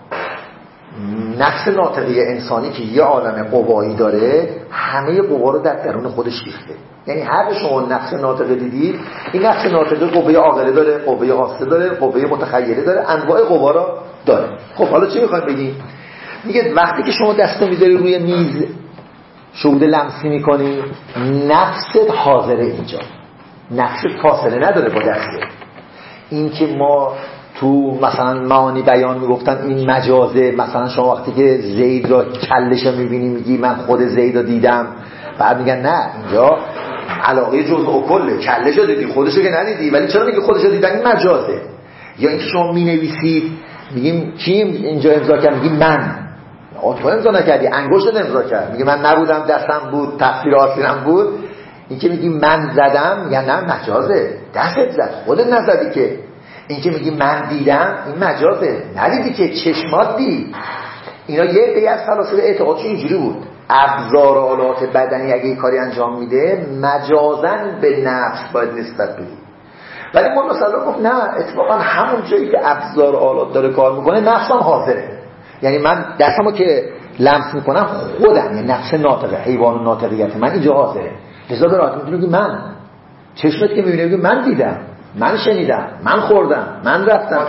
نفس ناطقه انسانی که یه عالم قوایی داره، همه قوا رو در درون خودش ریخته. یعنی هر شما نفس ناطقه دیدید، این نفس ناطقه قوه عاقله داره، قوه حاسه داره، قوه متخیله داره، انواع قوا رو داره. خب حالا چی میخوایم بگیم؟ میگه وقتی که شما دستو میذاری روی میز شهود لمسی میکنی، نفست حاضره اینجا، نفست فاصله نداره با دسته. این که ما تو مثلا معانی بیان میگفتن این مجازه، مثلا شما وقتی که زید را کلش رو میبینی میگی من خود زید رو دیدم، بعد میگن نه اینجا علاقه جزء و کله، کلش رو دیدی خودش رو که ندیدی، ولی چرا میگی خودش رو دیدن؟ این مجازه. یا اینکه شما مینویسید میگیم کی اینجا امضا کرد، میگی من، تو امضا نکردی، انگشتت امضا کرد، میگه من نبودم دستم بود تقصیر آسیرم بود. این که میگی من زدم، میگن نه مجازه، دستت زد خودت نزدی که. این که میگی من دیدم، این مجازه، ندیدی که چشمات دید. اینا یه عده از فلاسفه اعتقادشون اینجوری بود، ابزار و آلات بدنی اگه این کاری انجام میده مجازن به نفس باید نسبت بدی. ولی مولا صدرا گفت نه، اتفاقا همون جایی که ابزار آلات داره کار میکنه نفسم حاضره. یعنی من دستمو که لمس میکنم خودم، یعنی نفس ناطقه، حیوان ناطقیت من اینجا حاضره. لذا به راحتی میتونی بگی من، چشمت که میبینه بگی من دیدم، من شنیدم، من خوردم، من رفتم.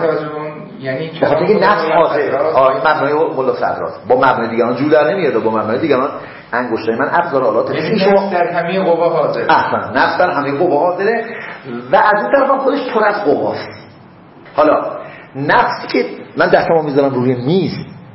یعنی به خاطر اینکه نفس حاضره. آه این مبنای مولا صدراست. با مبنای دیگران جور در نمیاد، با مبنای دیگران انگشتای من ابزار آلات یعنی نفس در همه قوا حاضره. اصلا نفس در همه قوا حاضره و از اون طرف هم خودش پر از قواست. حالا نفسی که من دستمو میذارم روی میز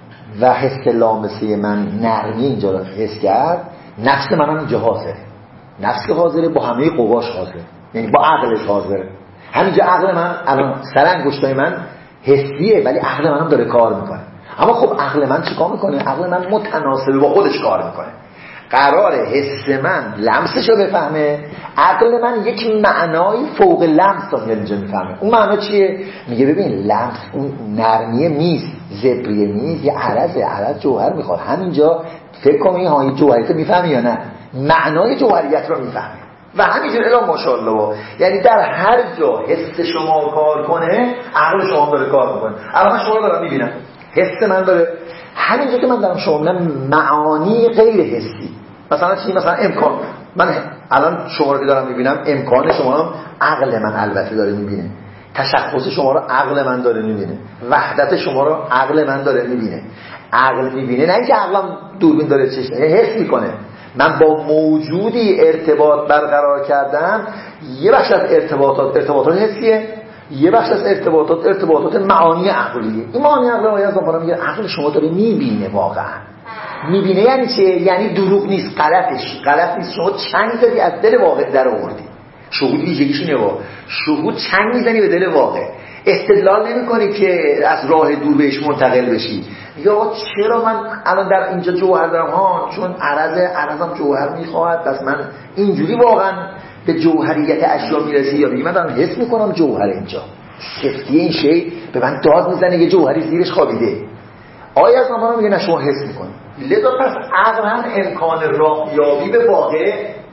و حس لامسه من نرمی اینجا رو حس کرد، نفس منم اینجا حاضره. نفس که حاضره با همه قواش حاضره، یعنی با عقلش حاضره. همینجا عقل من الان سر انگشتای من حسیه ولی عقل منم داره کار میکنه. اما خب عقل من چیکار میکنه؟ عقل من متناسب با خودش کار میکنه. قراره حس من لمسش رو بفهمه، عقل من یک معنای فوق لمس رو میاد اینجا میفهمه. اون معنا چیه؟ میگه ببین لمس، اون نرمی میز، زبری میز یه عرضه، عرض جوهر میخواد. همینجا فکر کنم این های جوهریت میفهمی یا نه؟ معنای جوهریت رو میفهمه و همینجور الا ماشاءالله. یعنی در هر جا حس شما کار کنه عقل شما داره کار میکنه. الان من شما رو دارم میبینم، حس من داره، همینجا که من دارم شما میبینم معانی غیر حسی. مثلا چی؟ مثلا امکان، من الان شما رو که دارم میبینم امکان شما رو عقل من البته داره میبینه، تشخص شما رو عقل من داره میبینه، وحدت شما رو عقل من داره میبینه. عقل میبینه، نه اینکه عقلم دوربین داره چشم، حس میکنه. من با موجودی ارتباط برقرار کردم، یه بخش از ارتباطات ارتباطات حسیه، یه بخش از ارتباطات ارتباطات معانی عقلیه. این معانی عقلی آیه از زمان میگه عقل شما داره میبینه. واقعا میبینه یعنی چه؟ یعنی دروغ نیست، غلطش غلط نیست. شما چنگ زدی از دل واقع در آوردی. شهود ویژگیش اینه، با شهود چنگ میزنی به دل واقع. استدلال نمی‌کنی که از راه دور بهش منتقل بشی. یا چرا من الان در اینجا جوهر دارم؟ ها چون عرض عرضم جوهر میخواد، پس من اینجوری واقعا به جوهریت اشیا میرسی. یا بگی من دارم حس میکنم جوهر اینجا، سفتی این شی به من داد میزنه یه جوهری زیرش خوابیده. آیه از نامه میگه نه شما حس میکنی. لذا پس عقل هم امکان راهیابی به واقع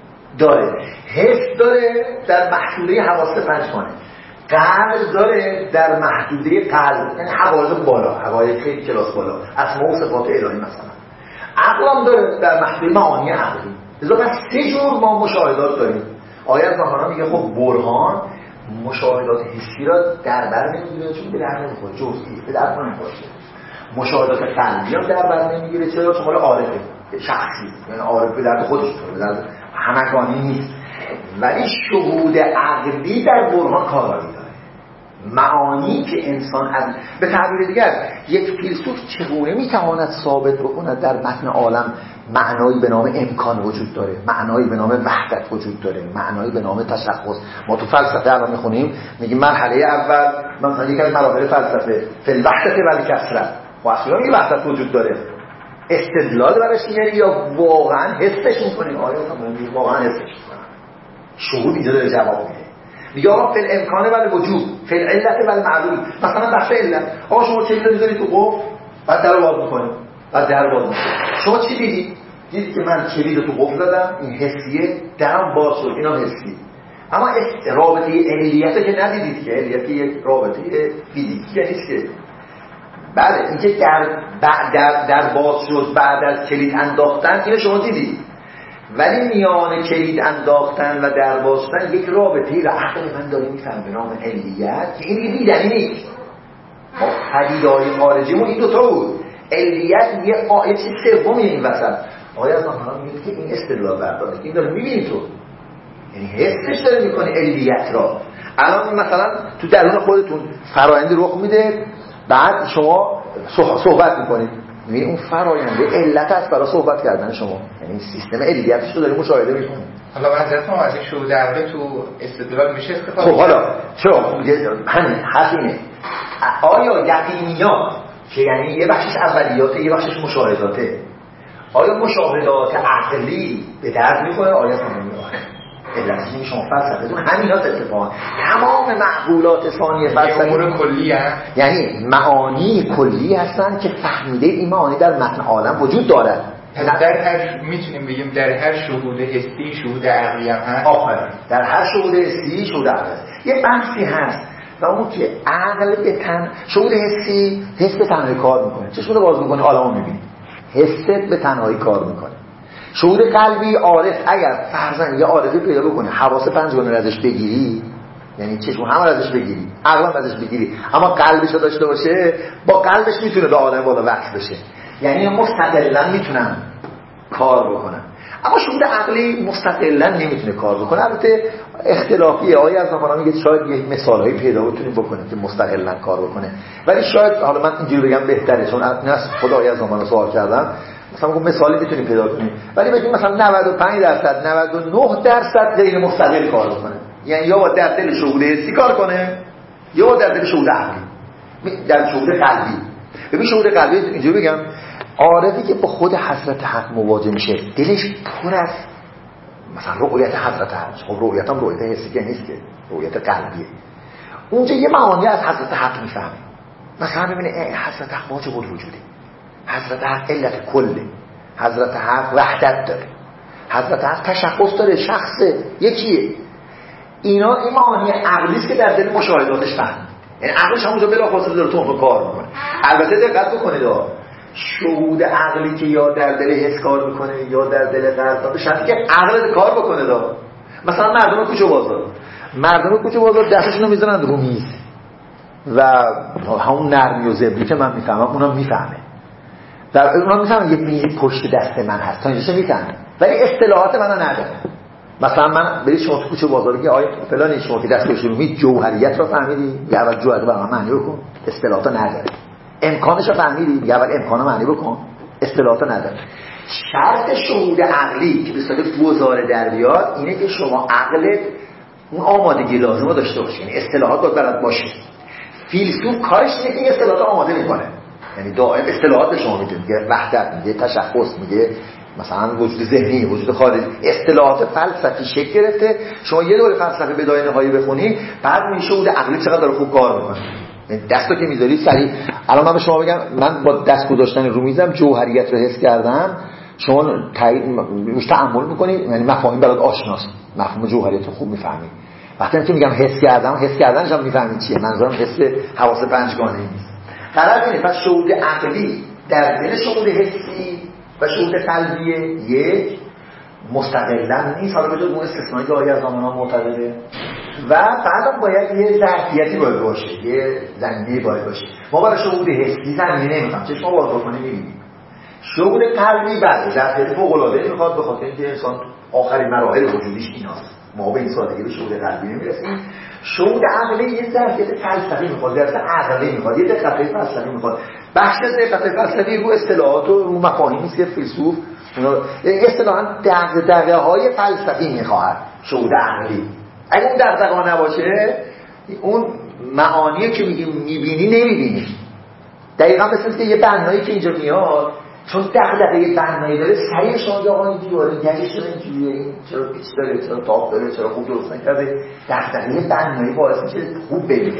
داره، حس داره در محدوده حواس پنجگانه، قلب داره در محدوده قلب، یعنی حواس بالا، حواس خیلی کلاس بالا، اسماء و صفات الهی مثلا. عقل هم داره در محدوده معانی عقلی. لذا پس سه جور ما مشاهدات داریم. آیه از نامه میگه خب برهان مشاهدات حسی را در بر نمیگیره چون به در نمیخوره، جزئی به در نمیخوره. مشاهدات قلبی هم در بر نمیگیره چرا؟ چون مال عارفه شخصی، یعنی عارف به درد خودش طوره، به درد همگانی نیست. ولی شهود عقلی در برهان کارایی داره. معانی که انسان از، به تعبیر دیگر یک فیلسوف چگونه میتواند ثابت بکند در متن عالم معنایی به نام امکان وجود داره، معنایی به نام وحدت وجود داره، معنایی به نام تشخص. ما تو فلسفه الان میخونیم میگیم مرحله اول، مثلا یک از مراحل فلسفه فی الوحدت و الکثرت، و اصلا این وحدت وجود داره. استدلال برش میاری یا واقعا حسش میکنیم؟ آیا واقعا حسش میکنیم؟ شهود اینجا داره جواب میده. میگه آقا فی الامکانه ولی وجود، فی العلت ولی معلوم. مثلا بخش علت، آقا شما چه میذاری تو قفل بعد در باز میکنی، بعد در باز میکنی، شما چی دیدی؟ دیدی که من کلید رو تو قفل دادم، این حسیه، درم باز شد، اینم حسی. اما رابطه علیته که ندیدید که علیت یک رابطه فیزیکی نیست که. بله اینکه در در در باز شد بعد از کلید انداختن اینو شما دیدید، ولی میان کلید انداختن و در باز شدن یک رابطه‌ای را عقل من داره میفهمه به نام علیت که این دیدنی نیست. ما پدیده‌های خارجیمون این دوتا بود. علیت یه آیه چیز سومی این وسط. آیه از نامه میگه که این استدلال برداره که این داره میبینی تو، یعنی حسش داره میکنه علیت را. الان مثلا تو درون خودتون فرآیندی رخ میده، بعد شما صحبت میکنید، میبینید اون فراینده علت است برای صحبت کردن شما، یعنی سیستم علیتش رو داریم مشاهده میکنید. حالا وضعیت ما از این شهود عقلی تو استدلال میشه استفاده. خب حالا چرا همین حرف اینه، آیا یقینیات که یعنی یه بخشش اولیاته یه بخشش مشاهداته، آیا مشاهدات عقلی به درد میخوره؟ آیا نمیخوره؟ علتش این شما فلسفتون همینات اتفاقا تمام معقولات ثانی فلسفه امور کلی هست، یعنی معانی کلی هستن که فهمیده این معانی در متن عالم وجود دارد. در هر میتونیم بگیم در هر شهود حسی شهود عقلی هم هست. آفرین، در هر شهود حسی شهود عقلی هست. یه بحثی هست و اون که عقل به تن شعور حسی حس به تنهایی کار میکنه. چشم رو باز میکنه عالمو میبینی، حست به تنهایی کار میکنه. شعور قلبی عارف اگر فرضاً یه عارفی پیدا بکنه حواس پنجگانه رو ازش بگیری، یعنی چشم هم ازش بگیری، عقل هم ازش بگیری، اما قلبش رو داشته باشه، با قلبش میتونه به آدم بالا وصل بشه، یعنی مستقلاً میتونن کار بکنن. اما شعور عقلی مستقلاً نمیتونه کار بکنه. البته اختلافیه، آیه از زمانا میگه شاید یه مثالایی پیدا بتونیم بکنیم که مستقلاً کار بکنه، ولی شاید حالا من اینجوری بگم بهتره، چون نه خدا آیه از زمانا سوال کردم، مثلا میگم مثالی میتونیم پیدا کنیم، ولی بگیم مثلا نود و پنج درصد نود و نه درصد غیر مستقل کار بکنه، یعنی یا با در دل شعور حسی کار کنه یا با در دل شعور عقلی، در شعور قلبی. ببین شعور قلبی اینجوری بگم، عارفی که با خود حضرت حق مواجه میشه دلش پر از مثلا رؤیت حضرت حق، خب رؤیت هم رؤیت حسی که نیست که، رؤیت قلبیه، اونجا یه معانی از حضرت حق میفهمه. مثلا ببینه حضرت حق واجب الوجوده، حضرت حق علت کله، حضرت حق وحدت داره، حضرت حق تشخص داره، شخص یکیه. اینا این معانی عقلی است که در دل مشاهداتش فهم، یعنی عقلش همونجا بلافاصله داره تو اون کار میکنه. البته دقت بکنید ها، شهود عقلی که یا در دل حس کار میکنه یا در دل قلب، به شرطی که عقل کار بکنه دا. مثلا مردم کوچه بازار، مردم کوچه بازار دستشون رو میذارن رو میز و همون نرمی و زبری که من میفهمم اونم میفهمه، در اونم میفهمم یه میز پشت دست من هست، تا اینجاش میفهمه، ولی اصطلاحات منو نداره. مثلا من برید شما تو کوچه بازار بگی آیه فلان شما که دست گوشی رو می جوهریت رو فهمیدی، یا اول جوهر رو برام معنی بکن، اصطلاحات نداره. امکانش رو فهمیدی، یا اول امکان رو معنی بکن، اصطلاحات نداره. شرط شهود عقلی که به صورت گزاره در بیاد اینه که شما عقلت اون آمادگی لازم رو داشته باشی، یعنی اصطلاحات باید برات باشه. فیلسوف کارش اینه که این اصطلاحات آماده میکنه، یعنی دائم اصطلاحات به شما میده، میگه وحدت، میگه تشخص، میگه مثلا وجود ذهنی، وجود خارجی، اصطلاحات فلسفی شکل گرفته. شما یه دوره فلسفه بدایه نهایی بخونی، بعد میشه شهود عقلی چقدر داره خوب کار میکنه. دستو که میذاری سریع، الان من به شما بگم من با دست گذاشتن رو میزم جوهریت رو حس کردم، شما تایید روش تأمل میکنی، یعنی مفاهیم برات آشناست، مفهوم جوهریت رو خوب میفهمی. وقتی که میگم حس کردم، حس کردنش هم میفهمی چیه، منظورم حس حواس پنجگانه نیست. قرار اینه پس شهود عقلی در دل شهود حسی و شهود قلبی یک مستقلاً نیست، حالا بجز اون استثنایی که آیه از زمانا معتبره، و بعدم باید یه ظرفیتی باید باشه، یه زمینه باید باشه. ما برای شهود حسی زمینه نمیخوام، چشم باز بکنی میبینیم. شهود قلبی بعد ظرفیت فوق‌العاده میخواد، به خاطر اینکه انسان آخرین مراحل وجودیش ایناست، ما به این سادگی به شهود قلبی نمیرسیم. شهود عقلی یه ظرفیت فلسفی میخواد، ظرفیت عقلی میخواد، یه دقت فلسفی میخواد. بخش دقت فلسفی رو اصطلاحات و رو مفاهیمی است که فیلسوف اصطلاحاً دغدغه های فلسفی میخواهد. شهود عقلی اگه اون دغدغه نباشه، اون معانی که میگیم میبینی نمیبینی. دقیقاً مثل که یه بنایی که اینجا میاد، چون دغدغه بنایی داره، سریع شما یا آقا این دیواره گچش چرا اینجوریه، این چرا پیچ داره، چرا تاپ داره، چرا خوب درست نکرده. دغدغه بنایی باعث میشه خوب ببینه.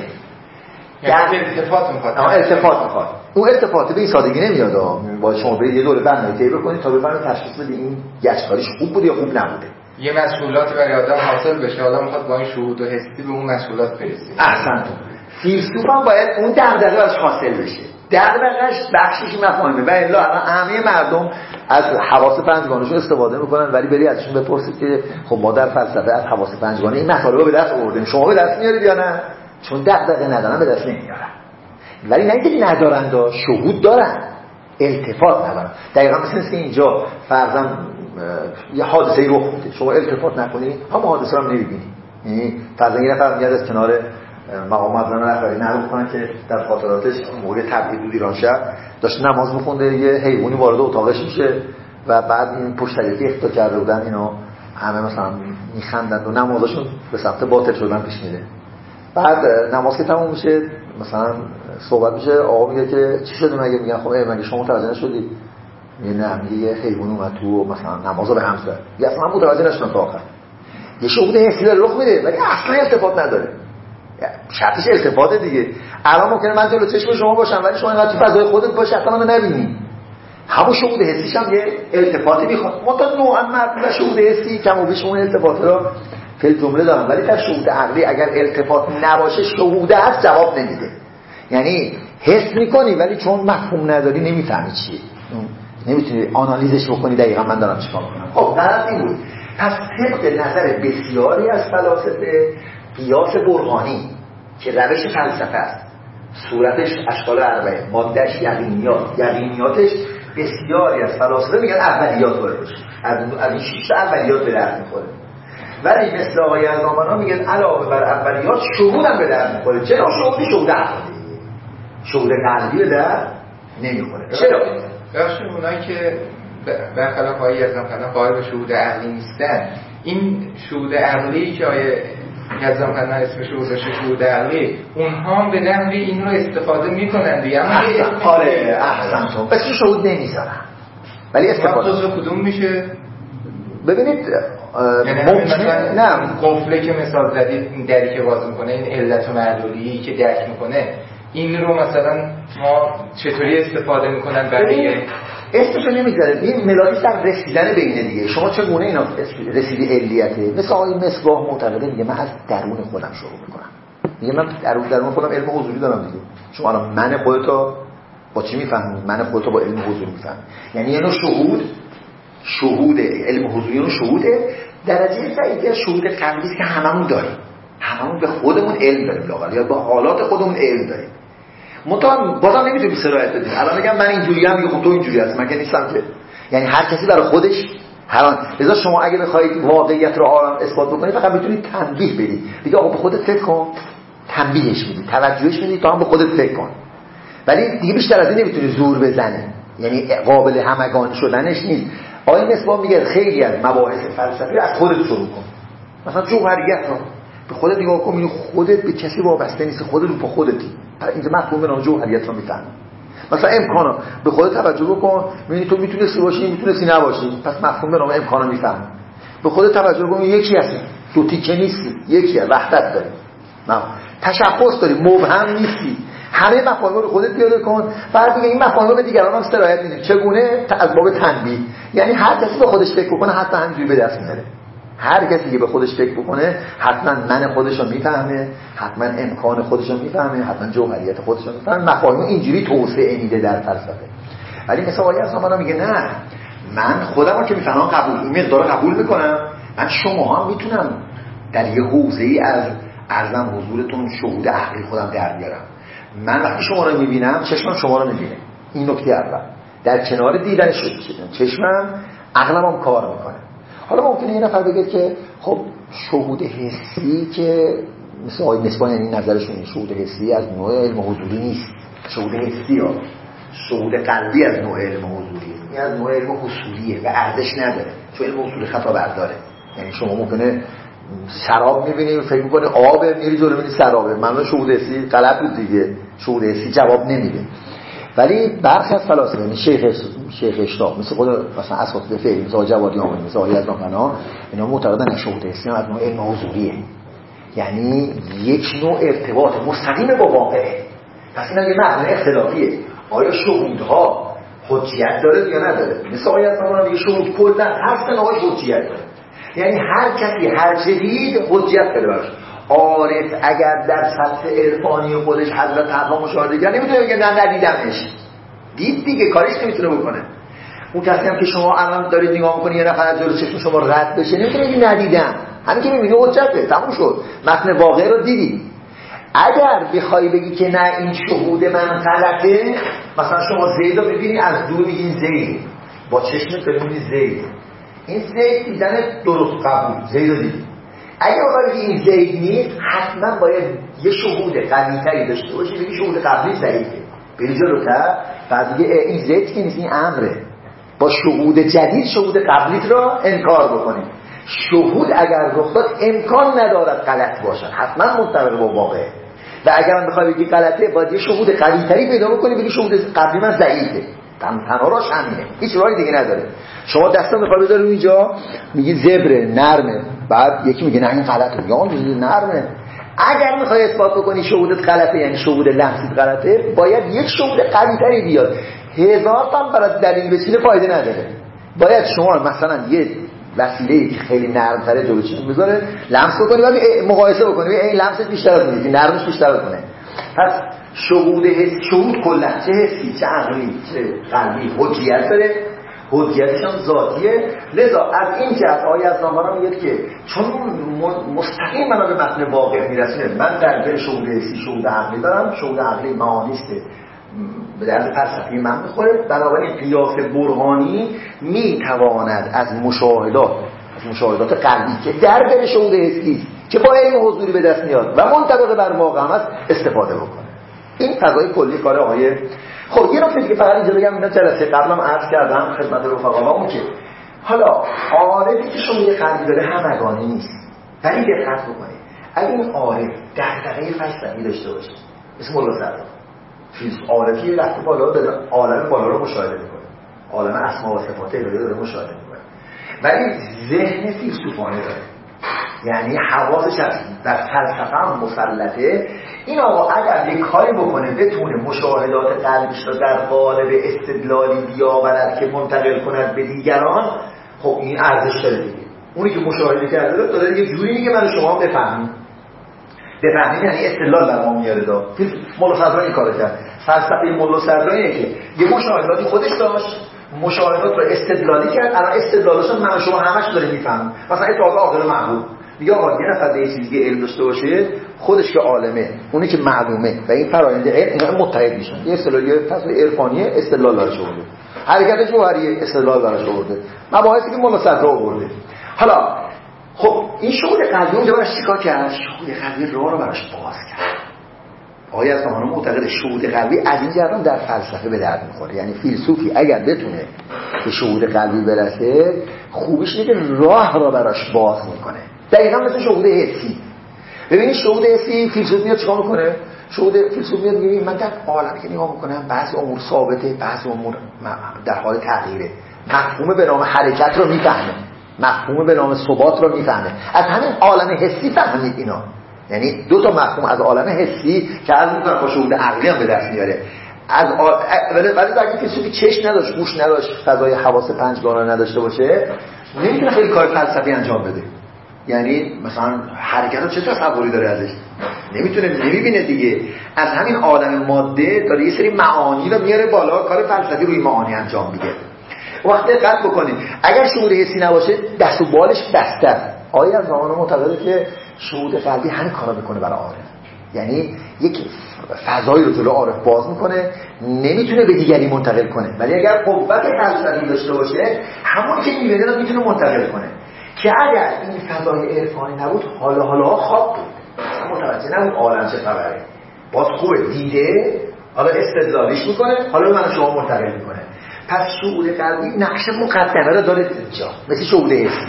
یعنی التفات میخواد. اما التفات میخواد. اون التفات به این سادگی نمیاد. باید شما برید یه دوره بنایی طی بکنید تا بفهمید تشخیص بدید این گچکاریش خوب بوده یا خوب نبوده. یه مسئولاتی برای آدم حاصل بشه، آدم میخواد با این شهود و حسی به اون مسئولات برسه. احسنتون. فیلسوف هم باید اون دغدغه ازش حاصل بشه. دغدغه‌اش بخشش مفاهیمه و الا همه مردم از حواس پنجگانه‌شون استفاده میکنن، ولی بری ازشون بپرسید که خب ما در فلسفه از حواس پنجگانه این مطالب رو به دست آوردیم، شما به دست میارید یا نه؟ چون دغدغه ندارن به دست نمیارن. ولی نه اینکه ندارن، دا شهود دارن، التفات ندارن. دقیقاً مثل اینکه اینجا فرضاً یه حادثه‌ای رخ میده، شما التفات نکنید هم حادثه رو نمی‌بینید. یعنی فرضاً یه نفر میاد از کنار مقام معظم رهبری نقل کنن که در خاطراتش موقع تبعید بود ایران شهر داشت نماز می‌خونده، یه حیوانی وارد اتاقش میشه و بعد این پشت طریقی اخطا کرده بودن، اینا همه مثلا میخندن و نمازشون به سمت باطل شدن پیش میره. بعد نماز که تموم میشه مثلا صحبت میشه، آقا میگه که چی شد؟ مگه میگن خب مگه شما متوجه نشدی؟ میگه نه، میگه یه حیوان اومد تو مثلا نمازو به هم زد. یا اصلا متوجه نشدن تا آخر. یه شهود حسی داره رخ میده ولی اصلا التفات نداره. شرطش التفاته دیگه. الان ممکنه من جلو چشم شما باشم ولی شما اینقدر تو فضای خودت باشی اصلا منو نبینی. همون شهود حسیش هم یه التفاتی میخواد. ما تا نوعا مرد و شهود حسی کم و بیش اون التفات رو فعل جمله دارم، ولی در شهود عقلی اگر التفات نباشه شهوده هست جواب نمیده. یعنی حس میکنی ولی چون مفهوم نداری نمیفهمی چیه، نمیتونی آنالیزش بکنی دقیقا من دارم چیکار میکنم. خب غلط این بود. پس طبق نظر بسیاری از فلاسفه قیاس برهانی که روش فلسفه است، صورتش اشکال اربعه، مادهش یقینیات، یقینیاتش بسیاری از فلاسفه میگن اولیات باید باشه، از این شیش تا اولیات به درد میخوره. ولی مثل آقای ارزامبنا میگن علاوه بر اولیات شهود هم به درد میخوره. چرا شهودی؟ شهود عقلی، شهود قلبی به درد نمیخوره. چرا؟ بخش اونایی که برخلاف آقای ارزامبنا قائل به شهود عقلی نیستن، این شهود عقلی که آقای ارزامبنا اسمش رو گذاشته شهود عقلی، اونها هم به نحوی این رو استفاده میکنن دیگه. احسن، آره احسنتون، بس شهود نمیذارن ولی استفاده جزء کدوم میشه؟ ببینید ممکنه نه قفله که مثال زدید، این دری که باز میکنه، این علت و معلولی که درک میکنه، این رو مثلا ما چطوری استفاده میکنن برای اسمشو نمیذاره. این ملاحظه در رسیدن بینه دیگه. شما چگونه اینا رسیدی علیته؟ مثل آقای مصباح معتقده میگه من از درون خودم شروع میکنم. میگه من درون درون خودم علم حضوری دارم دیگه. شما الان من خودتو با چی میفهمی؟ من خودتو با علم حضوری میفهمی. یعنی اینو شهود شهود علم حضوری اون شهوده درجه ضعیفی از شهود قلبی است که هممون داریم. هممون به خودمون علم داریم، لااقل یا به حالات خودمون علم داریم. منتها بازم نمیتونیم سرایت بدیم. الان میگم من اینجوری ام، میگه خب تو اینجوری هست، من که نیستم که. یعنی هر کسی برای خودش هران. لذا شما اگه بخواید واقعیت رو آرام اثبات بکنید فقط میتونید تنبیه بدید. دیگه آقا به خودت فکر کن، تنبیهش میدید، توجهش میدید تا هم به خودت فکر کن. ولی دیگه بیشتر از این نمیتونی زور بزنی. یعنی قابل همگانی شدنش نیست. آقای مصباح میگه خیلی از مباحث فلسفی از خودت شروع کن. مثلا جوهریت رو به خودت نگاه کن، میگه خودت به کسی وابسته نیست، خودت رو با خودتی. اینجا مفهوم به نام جوهریت رو میفهمی. مثلا امکانا به خودت توجه بکن، میبینی تو میتونستی باشی، میتونستی نباشی، پس مفهوم به نام امکانا میفهمی. به خودت توجه کن، یکی هستی، دو تیکه نیستی، یکیه، وحدت داری. نه تشخص داری، مبهم نیستی. همه مفاهیم رو خودت پیاده کن. بعد دیگه این مفاهیم به دیگران هم سرایت میدید. چگونه؟ از باب تنبیه. یعنی هر کسی به خودش فکر بکنه حتما همینجوری به دست میاره. هر کسی که به خودش فکر بکنه حتما من خودش رو میفهمه، حتما امکان خودش رو میفهمه، حتما جوهریت خودش رو میفهمه. مفاهیم اینجوری توسعه میده در فلسفه. ولی مثلا آقای ارزامبنا میگه نه، من خودم رو که میفهمم قبول این مقدار قبول میکنم، من شما هم میتونم در یه حوزه‌ای از ارزم حضورتون شهود عقلی خودم در بیارم. من وقتی شما رو میبینم چشمم شما رو میبینه. این نکته اول. در کنار دیدن چشمم عقلم هم کار میکنه. حالا ممکنه یه نفر بگه که خب شهود حسی که مثل آقای مصباح، یعنی نظرشون این شهود حسی از نوع علم حضوری نیست. شهود حسی ها شهود قلبی از نوع علم حضوری، این از نوع علم حصولیه و ارزش نداره، چون علم حصولی خطا برداره. یعنی شما ممکنه شراب میبینی فکر میکنی آبه، میری جلو میبینی سرابه. معلومه شهود حسی غلط بود دیگه، شهود حسی جواب نمیده. ولی برخی از فلاسفه مثل شیخ شیخ اشتاق، مثل خود مثلا اساتید فعلی مثل جوادی آمانی، مثل آقای ارزامبنا، اینا معتقدن شهود حسی از نوع علم حضوریه. یعنی یک نوع ارتباط مستقیم با واقعه. پس اینا یه معنی اختلافیه. آیا شهودها حجیت داره یا نداره؟ مثل آقای ارزامبنا میگه شهود کلا هر سه نوع حجیت داره. یعنی هر کسی هر چه دید حجیت داره براش. عارف اگر در سطح عرفانی خودش حضرت حق مشاهده کرد نمیتونه بگه نه ندیدمش. دید دیگه، کارش نمیتونه بکنه. اون کسی هم که شما الان دارید نگاه می‌کنید یه نفر از جلوی چشم شما رد بشه نمیتونه بگه ندیدم. همین که می‌بینی حجته، تموم شد. متن واقعه رو دیدی. اگر بخوای بگی که نه این شهود من غلطه، مثلا شما زید رو ببینی از دور میگی زید، با چشمت ببینی زید، این زید دیدن درست قبول، زید رو دیدی. اگه بخوای بگی این زید نیست، حتما باید یه شهود قوی‌تری داشته باشی، بگی شهود قبلی ضعیفه، بری جلوتر بعد دیگه این زید که نیست، این امره. با شهود جدید شهود قبلیت را انکار بکنی. شهود اگر رخ داد امکان ندارد غلط باشد، حتما مطابق با واقعه. و اگر هم بخوای بگی غلطه، باید یه شهود قوی‌تری پیدا بکنی، بگی شهود قبلی من ضعیفه. تنها راش همینه، هیچ راهی دیگه نداره. شما دستا میخوای بذاری اینجا میگی زبره، نرمه، بعد یکی میگه نه این غلطه، میگه اون نرمه. اگر میخوای اثبات بکنی شهودت غلطه، یعنی شهود لمسی غلطه، باید یک شهود قوی‌تری بیاد. هزار تا برای دلیل بچینه فایده نداره. باید شما مثلا یه وسیله‌ای که خیلی نرم‌تره جلو چشم میذاره لمس بکنی و مقایسه بکنی این لمسش بیشتر از اون نرمش بیشتر از اونه. پس شهود حس شهود کلا چه حسی چه عقلی چه قلبی حجیت داره، حجیتش هم ذاتیه. لذا از این جهت آیه از نامه میگه که چون مستقیم منو به متن واقع میرسونه، من در دل شهود حسی شهود عقلی دارم، شهود عقلی معانی است به درد فلسفی من میخوره. بنابراین قیاس برهانی میتواند از مشاهدات از مشاهدات قلبی که در دل شهود حسی که با علم حضوری به دست میاد و منطبق بر واقع هم است استفاده بکنه. این فضای کلی کار آیه. خب یه نکته دیگه فقط اینجا بگم، من جلسه قبلم عرض کردم خدمت رفقاهامون که حالا عارفی که شهود قلبی داره همگانی نیست، ولی دقت بکنید اگه این عارف دغدغه فلسفی داشته باشه مثل مولا صدراء، فیلسوف عارفی رفته بالا داره عالم بالا رو مشاهده میکنه، عالم اسما و صفات الهی رو مشاهده میکنه، ولی ذهن فیلسوفانه داره، یعنی حواسش در فلسفه هم مسلطه. این آقا اگر یک کاری بکنه بتونه مشاهدات قلبش رو در قالب استدلالی بیاورد که منتقل کند به دیگران، خب این ارزش داره دیگه. اونی که مشاهده کرده داره یه جوری میگه من شما بفهمیم بفهمیم، یعنی استدلال در ما میاره. دا مولا صدراء این کارو کرد. فلسفه مولا صدراء اینه که یه مشاهداتی خودش داشت، مشاهدات رو استدلالی کرد، الان استدلالاشون من شما همش داره میفهمیم. مثلا این تازه عاقل معقول میگه آقا یه نفر به یه چیزی که علم داشته باشه خودش که عالمه، اونی که معلومه و این فرآیند علم اینا متحد میشن. یه اصطلاحی فلسفه عرفانی استدلال داره شورده، حرکت جوهری استدلال داره شورده، مباحثی که مولا صدراء آورده. حالا خب این شهود قلبی اونجا براش چیکار کرد؟ شهود قلبی راه رو براش باز کرد. آیه از نامه معتقد شهود قلبی از این جهت در فلسفه به درد میخوره. یعنی فیلسوفی اگر بتونه به شهود قلبی برسه خوبیش اینه که راه رو براش باز میکنه. دقیقاً مثل شهود حسی. ببینید شهود حسی فیلسوف میاد چیکار میکنه؟ شهود فیلسوف میاد میگه من در عالمی که نگاه میکنم بعضی امور ثابته، بعضی امور در حال تغییره. مفهوم به نام حرکت رو میفهمه، مفهوم به نام ثبات رو میفهمه. از همین عالم حسی فهمید اینا. یعنی دو تا مفهوم از عالم حسی که از میکنم با شهود عقلی هم به دست میاره. از آل... ولی اگه فیلسوفی چشم نداشت، گوش نداشت، فضای حواس پنجگانه نداشته باشه نمیتونه خیلی کار فلسفی انجام بده. یعنی مثلا حرکت رو چه تصوری داره ازش؟ نمیتونه، نمیبینه دیگه. از همین عالم ماده داره یه سری معانی رو میاره بالا، کار فلسفی روی معانی انجام میده. وقت دقت بکنید اگر شهود حسی نباشه دست و بالش بسته است. آیه از نامه معتقده که شهود قلبی همین کارا میکنه برای عارف، یعنی یک فضایی رو جلو عارف باز میکنه، نمیتونه به دیگری منتقل کنه، ولی اگر قوت فلسفی داشته باشه همون که میبینه رو میتونه منتقل کنه. که اگر این فضای عرفانی نبود حالا حالا خواب بود، متوجه نبود عالم چه خبره. باز خوبه دیده، حالا استدلالیش میکنه، حالا من شما منتقل میکنه. پس شهود قلبی نقش مقدمه رو داره اینجا، مثل شهود حسی.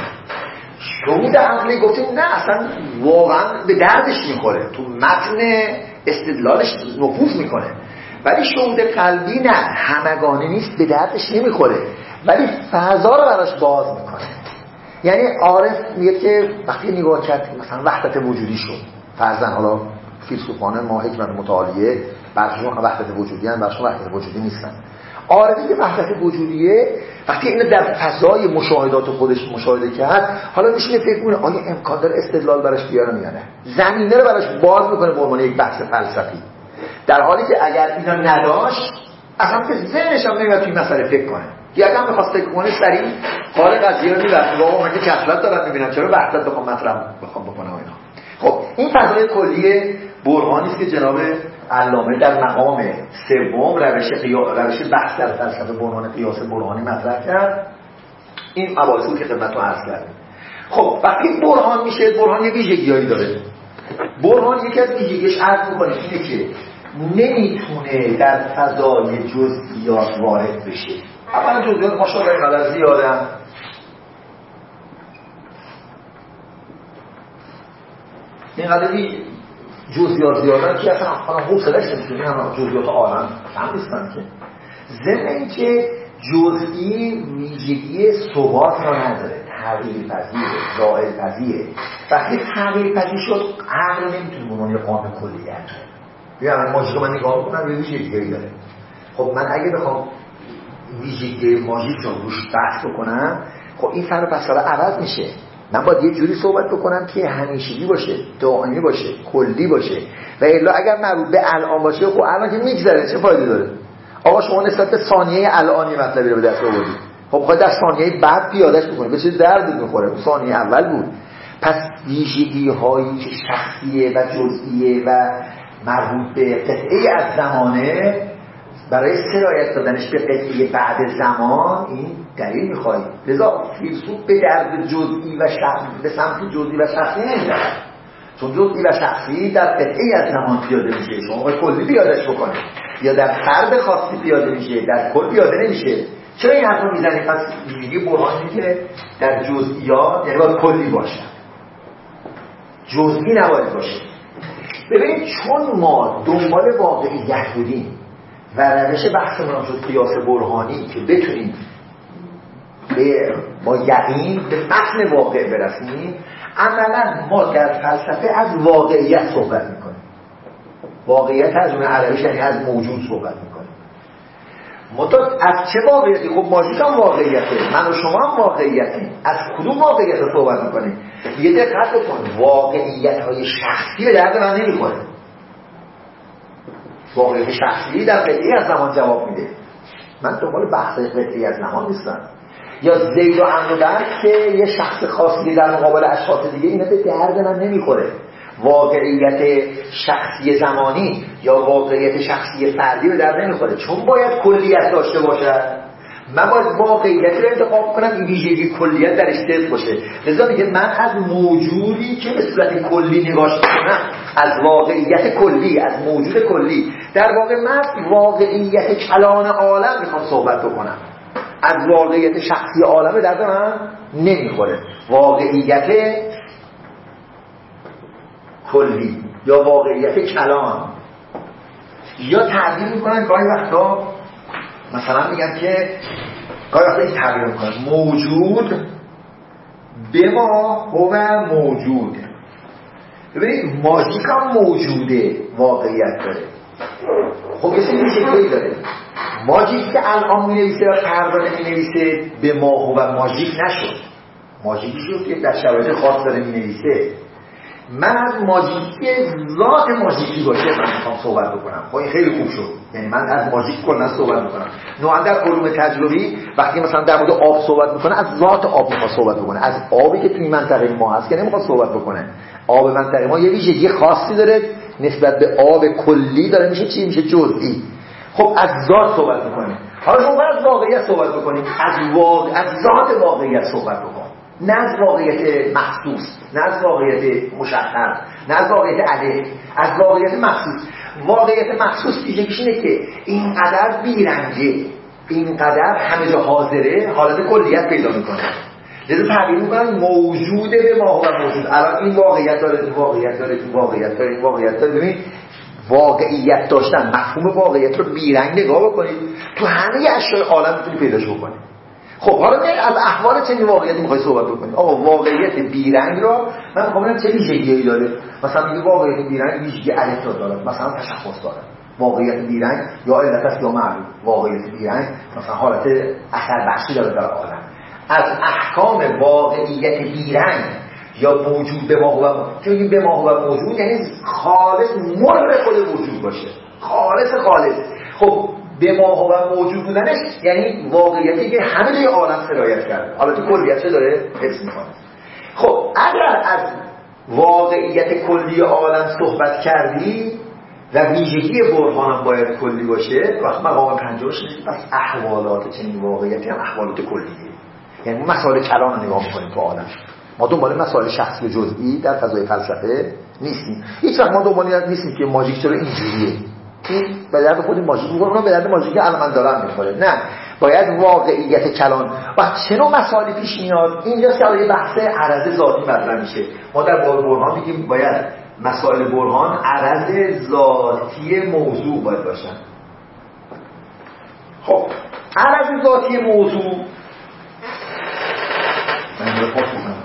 شهود عقلی گفتیم نه اصلا واقعا به دردش میخوره، تو متن استدلالش نفوذ میکنه، ولی شهود قلبی نه، همگانه نیست، به دردش نمیخوره، ولی فضا رو براش باز میکنه. یعنی عارف میگه که وقتی نگاه کرد مثلا وحدت وجودی شد، فرضاً حالا فیلسوفانه ما حکمت متعالیه برشون وحدت وجودی هم برشون وحدت وجودی نیستن. عارفی که وحدت وجودیه وقتی اینو در فضای مشاهدات خودش مشاهده کرد، حالا میشه فکر کنه آیا امکان داره استدلال براش بیارن یا نه، زمینه رو براش باز میکنه به عنوان یک بحث فلسفی، در حالی که اگر اینا نداشت اصلا که ذهنش هم نمیاد توی مسئله فکر کنه. یعنی هم می‌خواست فکر کنه سریع حال قضیه رو می‌بره واقعا من که کسرت دارم می‌بینم چرا وحدت بخوام مطرح بخوام بکنم اینا. خب این فضای کلی برهانی است که جناب علامه در مقام سوم روش قیاس روش بحث در فلسفه برهان قیاس برهانی مطرح کرد. این مباحثی که خدمتتون عرض کردم. خب وقتی برهان میشه، برهان یه ویژگیایی داره. برهان یکی از ویژگیش عرض می‌کنه اینه که نمیتونه در فضای جزئیات وارد بشه. اولا جزئیات ماشاءالله اینقدر زیاده، اینقدر جزئیات زیادن که اصلا حوصله‌اش نمی‌تونه همه جزئیات عالم هم نیستن که. ضمن اینکه جزئی ویژگی ثبات را نداره، تغییر پذیره، زائل پذیره. وقتی تغییر پذیر شد عقل نمیتونه به عنوان قانون کلی درک کنه. ببین ماژیک من نگاه می‌کنم یه ویژگی داره. خب من اگه بخوام ویژگی ماژیک رو روش بحث بکنم، خب خب این فن و بساله عوض میشه. من باید یه جوری صحبت بکنم که همیشگی باشه، دائمی باشه، کلی باشه. و الا اگر مربوط به الان باشه، خب الان که میگذره چه فایده داره؟ آقا شما نسبت به ثانیه الانی مطلبی رو به دست آوردید، خب خواهد در ثانیه بعد پیادهش بکنید، به چه درد میخوره؟ ثانیه اول بود. پس ویژگی های شخصیه و جزئیه و مربوط به قطعه از زمانه برای سرایت دادنش به قطعه بعد زمان این دلیل میخواهید. لذا فیلسوف به درد جزئی و شخصی، به سمت جزئی و شخصی نمیدهد، چون جزئی و شخصی در قطعه از زمان پیاده میشه. شما باید کلی پیادهش بکنید، یا در فرد خاصی پیاده میشه، در کل پیاده نمیشه. چرا این حرف رو میزنید؟ پس ویژگی برهانی که در جزئیات یعنی باید کلی باشه، جزئی نباید باشه. ببینید چون ما دنبال واقعیت بودیم و روش بحثمون هم شد قیاس برهانی که بتونیم به با یقین به متن واقع برسیم، عملا ما در فلسفه از واقعیت صحبت میکنیم. واقعیت از اون عربیش یعنی از موجود صحبت میکنیم. مطلب از چه واقعیتی؟ خب ماژیک هم واقعیته، من و شما هم واقعیتیم. از کدوم واقعیت رو صحبت میکنیم؟ یه دقت بکن، واقعیت های شخصی به درد من نمیخوره. واقعیت شخصی در قطعی از زمان جواب میده. من دنبال بحث قطعی از زمان نیستم. یا زید و عمرو درک که یه شخص خاصی در مقابل اشخاص دیگه، اینا به درد من نمیخوره. واقعیت شخصی زمانی یا واقعیت شخصی فردی به درد نمیخوره، چون باید کلیت داشته باشه. من باید واقعیت رو انتخاب کنم این ویژگی کلیت درش صدق باشه. لذا میگه من از موجودی که به صورت کلی نگاش کنم، از واقعیت کلی، از موجود کلی، در واقع من واقعیت کلان عالم میخوام صحبت بکنم. از واقعیت شخصی عالم درد من نمیخوره. واقعیت کلی یا واقعیت کلان، یا تعبیر میکنن گاهی وقتا، مثلا میگن که گاهی وقتا این تعبیر میکنن موجود به ما هو موجود. ببینید ماژیک هم موجوده، واقعیت داره. خب یه سری ویژگی داره. ماژیک که الان می نویسه و پروانه می نویسه به ما هو ماژیک نشد. ماژیکی شد که در شرایط خاص داره می نویسه. من از ماژیکی ذات ماژیکی باشه من میخوام صحبت بکنم. خب این خیلی خوب شد. یعنی من از ماژیک کلا صحبت میکنم. نوعا در علوم تجربی وقتی مثلا در مورد آب صحبت میکنه، از ذات آب میخواد صحبت بکنه. از آبی که توی منطقه ما هست که نمیخواد صحبت بکنه. آب منطقه ما یه ویژگی خاصی داره نسبت به آب کلی، داره میشه چی؟ میشه جزئی. خب از ذات صحبت میکنه. حالا شما از واقعیت صحبت بکنیم، از واقع از ذات واقعیت صحبت بکنیم. نه از واقعیت محسوس، نه از واقعیت مشخص، نه از واقعیت علیه، از واقعیت محسوس. واقعیت محسوس ویژگیش اینه که اینقدر بیرنگه، اینقدر همه جا حاضره، حالت کلیت پیدا میکنه. لذا تعبیر میکنن موجوده به ما و موجود. الان این واقعیت داره، این واقعیت داره، این واقعیت داره، این واقعیت داره. ببین واقعیت داشتن، مفهوم واقعیت رو بیرنگ نگاه بکنید، تو همه اشیاء عالم میتونید پیداش بکنید. خب حالا نه از احوال چنین واقعیتی میخوای صحبت بکنید. آقا واقعیت بیرنگ رو من میخوام ببینم چه ویژگی‌ای داره. مثلا میگه واقعیت بیرنگ ویژگی الف داره، مثلا تشخص داره. واقعیت بیرنگ یا علت است یا معلول. واقعیت بیرنگ مثلا حالت اثر بخشی داره در عالم. از احکام واقعیت بیرنگ یا موجود به ما هو، چون به ما هو موجود یعنی خالص مر خود وجود باشه، خالص خالص. خب به ما هو موجود بودنش یعنی واقعیتی که همه جای عالم سرایت کرده، حالا تو کلیت چه داره حفظ میکنه. خب اگر از واقعیت کلی عالم صحبت کردی و ویژگی برهانم باید کلی باشه، وقت مقام پنجمش نیست، پس احوالات چنین واقعیتی هم احوالات کلیه. یعنی مسائل کلان رو نگاه میکنیم تو عالم. ما دنبال مسائل شخصی و جزئی در فضای فلسفه نیستیم. هیچ وقت ما دنبال نیستیم که ماژیک چرا اینجوریه، این به درد خود ماژیک میخوره، اونم به درد ماژیک الان دارم میخوره. نه، باید واقعیت کلان و چه نوع مسائلی پیش میاد. اینجاست که یه بحث عرض ذاتی مطرح میشه. ما در باب برهان میگیم باید مسائل برهان عرض ذاتی موضوع باید باشن. خب عرض ذاتی موضوع من رو پاس بکنم.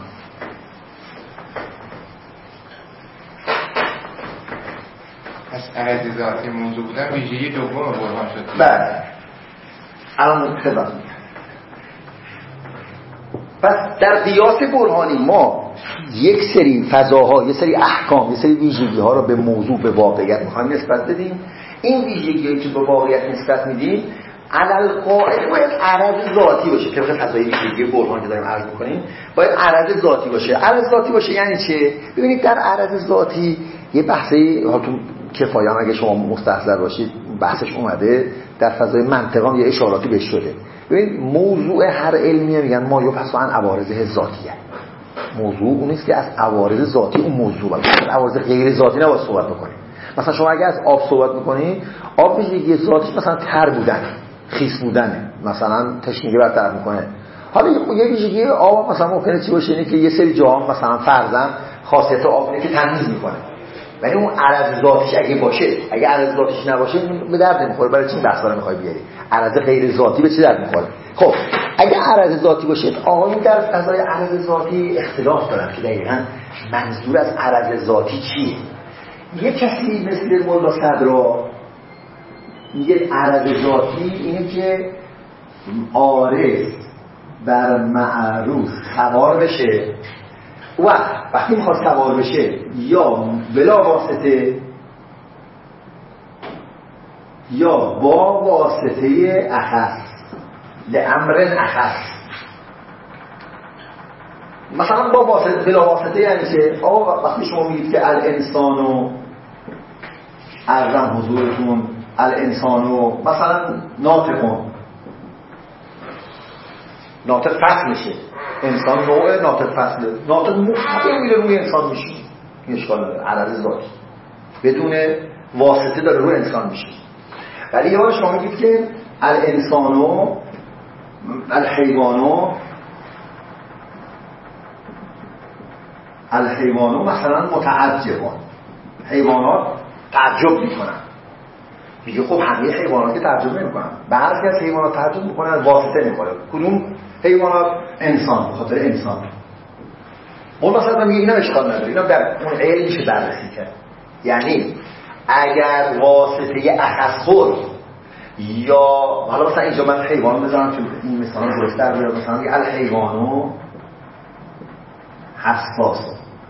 پس عرض ذاتی موضوع بودن ویژگی دوم برهان شد. بله الان خدمت میکنم. پس در قیاس برهانی ما یک سری فضاها، یک سری احکام، یک سری ویژگی ها رو به موضوع، به واقعیت میخوایم نسبت بدیم. این ویژگی‌هایی که به واقعیت نسبت میدیم علل قاعده باید عرض ذاتی باشه. طبق فضای ویژگی برهان که داریم عرض میکنیم باید عرض ذاتی باشه. عرض ذاتی باشه یعنی چه؟ ببینید در عرض ذاتی یه بحثی ها تو کفایه هم اگه شما مستحضر باشید بحثش اومده، در فضای منطقام یه اشاراتی بهش شده. ببینید موضوع هر علمیه میگن ما یو پس عن عوارض ذاتیه. موضوع اون نیست که از عوارض ذاتی اون موضوع باشه، از عوارض غیر ذاتی نباید صحبت بکنیم. مثلا شما اگه از آب صحبت میکنید، آب ویژگی ذاتیش مثلا تر بودن، خیس بودنه، مثلا تشنگی برطرف میکنه. حالا یه ویژگی آب مثلا ممکنه چی باشه؟ اینه که یه سری جاها مثلا فرضاً خاصیت آب اینه که تمیز میکنه، ولی اون عرض ذاتیش اگه باشه، اگه عرض ذاتیش نباشه به درد نمیخوره. برای چی این بحثا رو میخوای بیاری؟ عرض غیر ذاتی به چه درد میخوره؟ خب اگه عرض ذاتی باشه، آقایون در فضای عرض ذاتی اختلاف دارن که دقیقاً منظور از عرض ذاتی چیه. یه کسی مثل مولا صدرا میگه عرض ذاتی اینه که عارض بر معروض سوار بشه و وقتی میخواد سوار بشه یا بلا واسطه یا با واسطه اخص لامر اخص. مثلا با واسطه بلا واسطه یعنی چه؟ آقا وقتی شما میگید که الانسانو ارزم حضورتون الانسانو مثلا ناطقون، ناطق فصل میشه، انسان نوع ناطق فصله، ناطق مفهوم میره روی انسان میشه، این اشکال نداره، عرض ذاتی بدون واسطه داره روی انسان میشه. ولی یا شما میگید که الانسانو الحیوانو الحیوانو مثلا متعجبان، حیوانات تعجب میکنن. میگه خب همه حیوانات که تعجب نمیکنن، بعضی از حیوانات تعجب میکنن واسطه میکنه. کدوم حیوانات؟ انسان، به خاطر انسان. اون مثلا میگه اینا اشکال نداره، اینا در اون علم میشه بررسی کرد. یعنی اگر واسطه اخص خود یا حالا مثلا اینجا من حیوانو بذارم چون این مثلا درست‌تر بیاد، مثلا میگه الحیوانو حساس،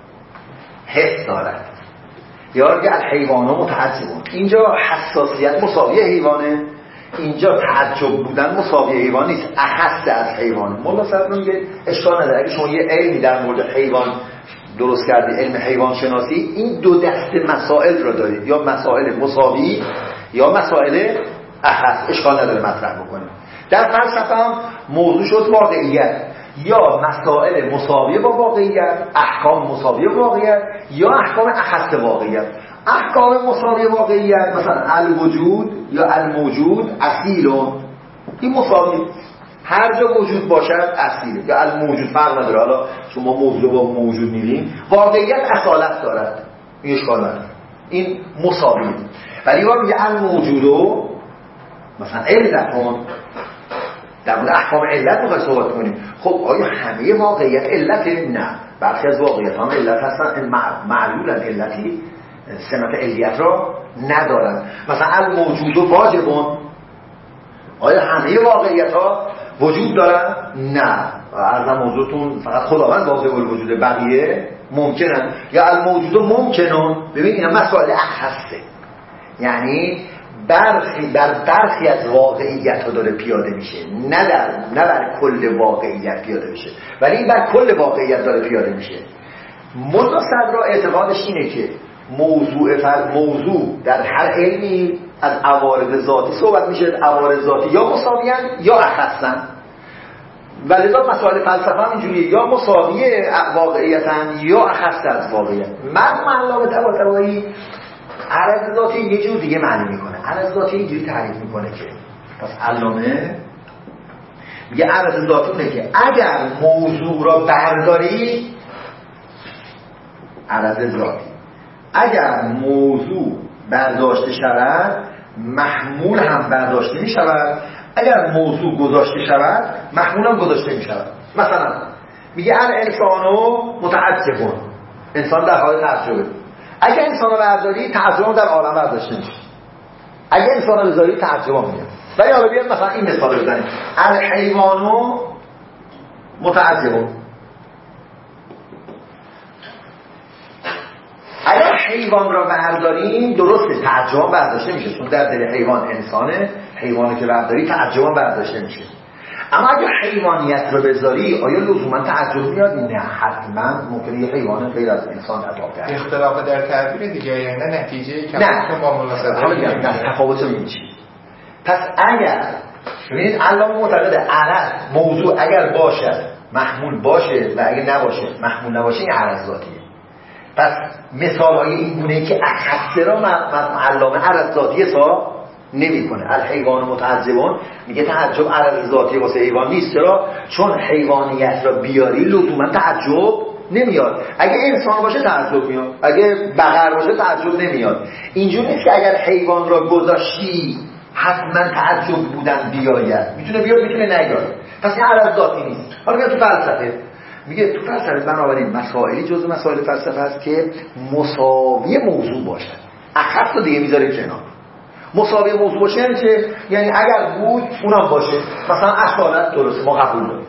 حس دارد، یا میگه الحیوانو متعجبون. اینجا حساسیت مساوی حیوانه، اینجا تعجب بودن مساوی حیوان نیست، اخص از حیوانه. مولا صدر میگه اشکال نداره اگه شما یه علمی در مورد حیوان درست کردی، علم حیوان شناسی، این دو دسته مسائل را دارید، یا مسائل مساوی یا مسائل اخص، اشکال نداره مطرح بکنید. در فلسفه هم موضوع شد واقعیت، یا مسائل مساوی با واقعیت، احکام مساوی با واقعیت، یا احکام اخص واقعیت. احکام مساوی واقعیت مثلا الوجود یا الموجود اصیلون، این مساوی، هر جا وجود باشد اصیل، یا الموجود فرق نداره. حالا شما موضوع با موجود میریم، واقعیت اصالت دارد، این اشکال نداره، این مساوی. ولی ما میگه الموجودو مثلا علت هم در مورد احکام علت میخوای صحبت کنیم. خب آیا همه واقعیت علته؟ نه، برخی از واقعیت هم علت هستن، معلولن، علتی سمت علیت را ندارن. مثلا الموجودو واجبون، آیا همه واقعیت ها وجود دارن؟ نه، عرضم موضوعتون فقط خداوند واجب الوجوده، بقیه ممکنن. یا الموجودو ممکنون، ببین اینا مسائل اخصه، یعنی برخی در برخی از واقعیت ها داره پیاده میشه، نه در نه بر کل واقعیت پیاده میشه، ولی این بر کل واقعیت داره پیاده میشه. مولا صدرا اعتقادش اینه که موضوع فر... موضوع در هر علمی از عوارض ذاتی صحبت میشه، عوارض ذاتی یا مساویان یا اخصن. ولذا مسائل فلسفه هم اینجوریه، یا مساوی واقعیتن یا اخص از واقعیت. مرحوم علامه طباطبایی عرض ذاتی یه جور دیگه معنی میکنه. عرض ذاتی اینجوری تعریف میکنه که پس علامه میگه عرض ذاتی اینه که اگر موضوع را برداری، عرض ذاتی اگر موضوع برداشته شود محمول هم برداشته می شود، اگر موضوع گذاشته شود محمول هم گذاشته می شود. مثلا میگه الانسانو متعجبون، انسان در حال تعجبه. اگر انسان رو برداری تعجب در عالم برداشته میشه، اگر انسان رو بذاری تعجب میاد. ولی حالا بیاد مثلا این مثال رو بزنیم، الحیوانو متعجب. اگر حیوان را برداریم درسته تعجب برداشته میشه، چون در دل حیوان انسانه، حیوانی که برداری تعجب برداشته میشه. اما اگر حیوانیت رو بذاری آیا لزوما تعجب میاد؟ نه، حتما ممکنه یه حیوان غیر از انسان تفاوت داره. اختلاف در تعبیر دیگه، یعنی نتیجه کمی که با مناسبت نه تفاوت رو چی؟ پس اگر ببینید علامه معتقد عرض موضوع اگر باشد محمول باشه و اگر نباشه محمول نباشه این عرض ذاتیه. پس مثال های این گونه که اخصه را علامه عرض ذاتی حساب نمی کنه. الحیوان متعجبون میگه تعجب عرض ذاتی واسه حیوان نیست. چرا؟ چون حیوانیت را بیاری لزوما تعجب نمیاد. اگه انسان باشه تعجب میاد، اگه بقر باشه تعجب نمیاد. اینجوری نیست که اگر حیوان را گذاشتی حتما تعجب بودن بیاید، میتونه بیاد میتونه نیاد. پس این عرض ذاتی نیست. حالا میاد تو فلسفه، میگه تو فلسفه بنابراین مسائلی جزء مسائل فلسفه است که مساوی موضوع باشد. اخص رو دیگه میذاریم کنار. مساوی موضوع باشه یعنی چه؟ یعنی اگر بود اونم باشه، مثلا اصالت درسته ما قبول داریم،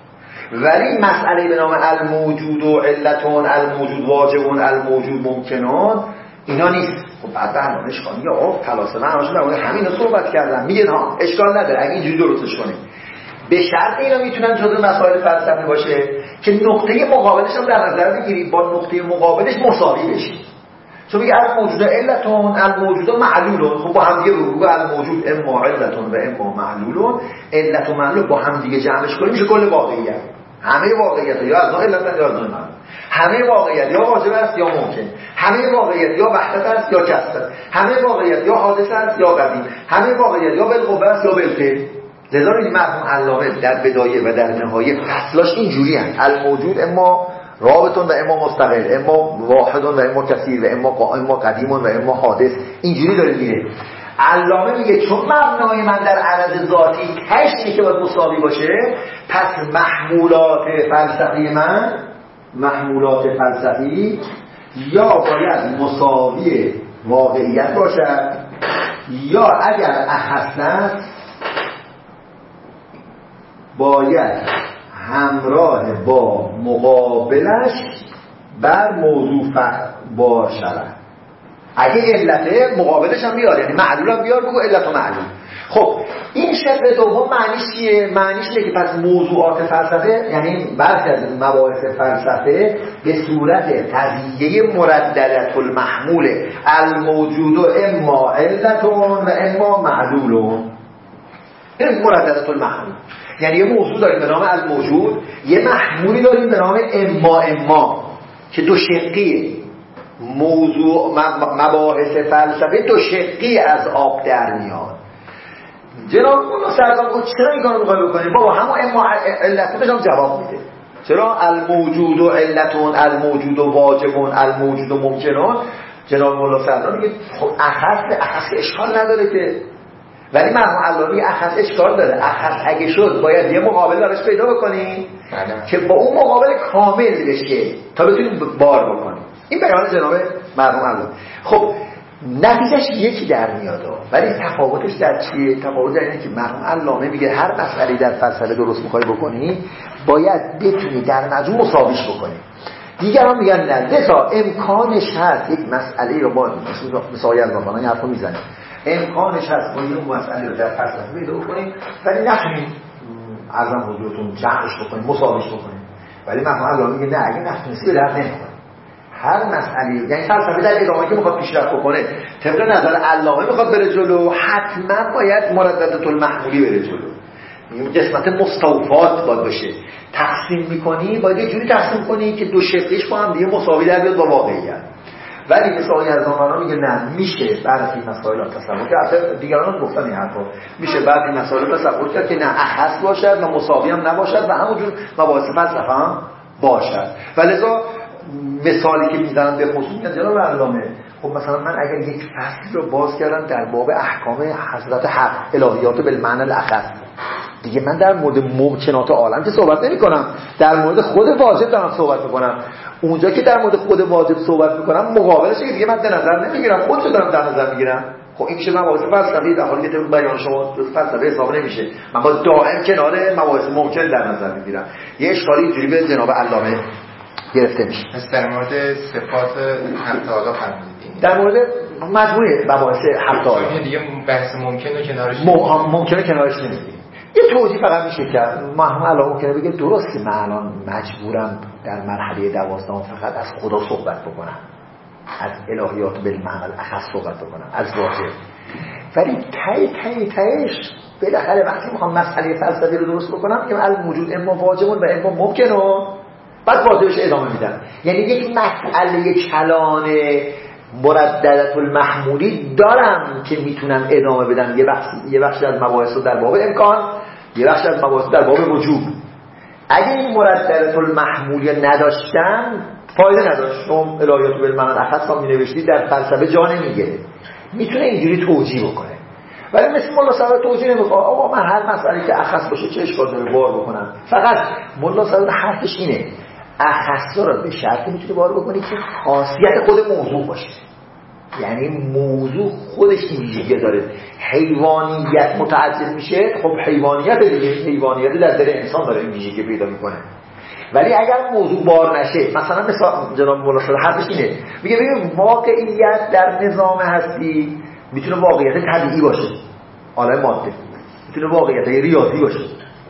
ولی مسئله به نام الموجود و علتون، الموجود واجبون، الموجود ممکنون اینا نیست. خب بعد برنامه اشکال میگه آه فلاسفه همشون در مورد همین رو صحبت کردن، میگه ها اشکال نداره اگه اینجوری درستش کنیم. به شرط اینا میتونن جزء مسائل فلسفی باشه که نقطه مقابلش هم در نظر بگیرید، با نقطه مقابلش مساوی بشید. چون میگه الموجود علتون الموجود معلولون، خب با هم دیگه رو الموجود اما علتون و اما معلولون، علت و معلول با هم دیگه جمعش کنیم میشه کل واقعیت. همه واقعیت یا از نوع علت یا از نوع معلول، همه واقعیت یا واجب است یا ممکن، همه واقعیت یا وحدت است یا کسب، همه واقعیت یا حادث است یا قدیم، همه واقعیت یا بالقوه است یا بالفعل. لذا این مرحوم علامه در بدایه و در نهایه فصلاش اینجوری هست: الموجود اما رابطون و اما مستقل، اما واحدون و اما کثیر و اما قائم و قدیمون و اما حادث. اینجوری داره میره. علامه میگه چون مبنای من در عرض ذاتی تشتی که باید مساوی باشه، پس محمولات فلسفی من محمولات فلسفی یا باید مساوی واقعیت باشد یا اگر اخص است باید همراه با مقابلش بر موضوع باشد. اگه علته مقابلش هم بیار، یعنی معلول هم بیار، بگو علت و معلول. خب این شکل دوم معنیش چیه؟ معنیش اینه که پس موضوعات فلسفه، یعنی برخی از مباحث فلسفه به صورت قضیه مرددت المحمول الموجود اما علتون و اما معلولون. این مرددت المحمول یعنی یه موضوع داریم به نام الموجود، یه محمولی داریم به نام اما اما که دو شقیه. موضوع مباحث فلسفه دو شقی از آب در میاد. جناب مولا سرکار گفت چرا این کارو می‌خوای بکنی؟ بابا همون اما علتش هم جواب میده. چرا الموجود و علتون، الموجود و واجبون، الموجود و ممکنون. جناب مولا سرکار میگه خب اخص اخص اشکال نداره که، ولی مرحوم علامه میگه اخص اشکال داره. اخص اگه شد باید یه مقابل براش پیدا بکنیم که با اون مقابل کامل بشه تا بتونیم بار بکنیم. این بیان جناب مرحوم علامه. خب نتیجهش یکی در میاد، ولی تفاوتش در چیه؟ تفاوت در اینه که مرحوم علامه میگه هر مسئله در فلسفه درست میخوای بکنی باید بتونی در مجموع مساویش بکنی. دیگران میگن نه، لذا امکانش هست یک مسئله رو با مثال یزدانفانان این حرف رو میزنه، امکانش هست با این مسئله رو در فلسفه پیدا بکنیم ولی نتونیم عرضم حضورتون جمعش بکنیم مساویش بکنیم. ولی مرحوم علامه میگه نه، اگه نتونستی به درد نمیخوره. هر مسئله، یعنی فلسفه در ادامه که میخواد پیشرفت بکنه طبق نظر علامه میخواد بره جلو، حتما باید مرددت المحمولی بره جلو. این قسمت مستوفات باید باشه. تقسیم میکنی باید یه جوری تقسیم کنی که دو شقش با هم دیگه مساوی در بیاد با واقعیت. ولی مثلا یزدانفانا میگه نه، میشه برخی مسائل تصور کرد، دیگران گفتن این حرفا میشه برخی مسائل تصور کرد که نه اخص باشد و مساوی هم نباشد و همونجور مباحث فلسفه هم باشد. ولذا مثالی که میزنن به خصوص میگن جناب علامه خب مثلا من اگر یک فصل رو باز کردم در باب احکام حضرت حق الهیات بالمعنی الاخص، دیگه من در مورد ممکنات عالم که صحبت نمی کنم، در مورد خود واجب دارم صحبت میکنم. اونجا که در مورد خود واجب صحبت میکنم مقابلش دیگه من در نظر نمیگیرم، خودشو دارم در نظر میگیرم. خب این میشه مباحث فلسفی، در حالی که بیان شما فلسفه حساب نمیشه. من با دائم کنار مباحث ممکن در نظر میگیرم. یه اشکالی اینجوری به جناب علامه گرفته میشه. پس در مورد صفات هفت تعالی فرمودید، در مورد مجموعه مباحث هفت تعالی دیگه بحث ممکنه کنارش ممکنه کنارش نمیگیریم. یه توضیح فقط میشه کرد. محمود الان ممکنه بگه درسته من الان مجبورم در مرحله دوازدهم فقط از خدا صحبت بکنم، از الهیات بالمعنی الاخص صحبت بکنم، از واژه، ولی ته ته تهش بالاخره وقتی میخوام مسئله فلسفی رو درست بکنم که الموجود اما واجب و اما ممکنه، بعد واجبش ادامه میدم. یعنی یک مسئله کلان مرددت المحمولی دارم که میتونم ادامه بدم. یه بخش یه بخش از مباحث رو در باب امکان، یه بخش از مباحث در باب وجوب. اگه این مرددت المحمولی نداشتم فایده نداشت. شما الهیات بالمعنی الاخص هم می‌نوشتید در فلسفه جا نمیگیره. میتونه اینجوری توجیه بکنه. ولی مثل ملا صاحب توجیه نمی‌کنه. آقا من هر مسئله که اخص باشه چه اشکال داره بار بکنم. فقط ملا صاحب حرفش اینه. اخصا رو به شرطی میتونی بار بکنی که خاصیت خود موضوع باشه. یعنی موضوع خودش این ویژگی داره. حیوانیت متعدد میشه، خب حیوانیت دیگه، حیوانیت در دل انسان داره این ویژگی پیدا میکنه. ولی اگر موضوع بار نشه، مثلا مثلا جناب مولا صاحب حرفش اینه، میگه ببین واقعیت در نظام هستی میتونه واقعیت طبیعی باشه، عالم ماده، میتونه واقعیت ریاضی باشه.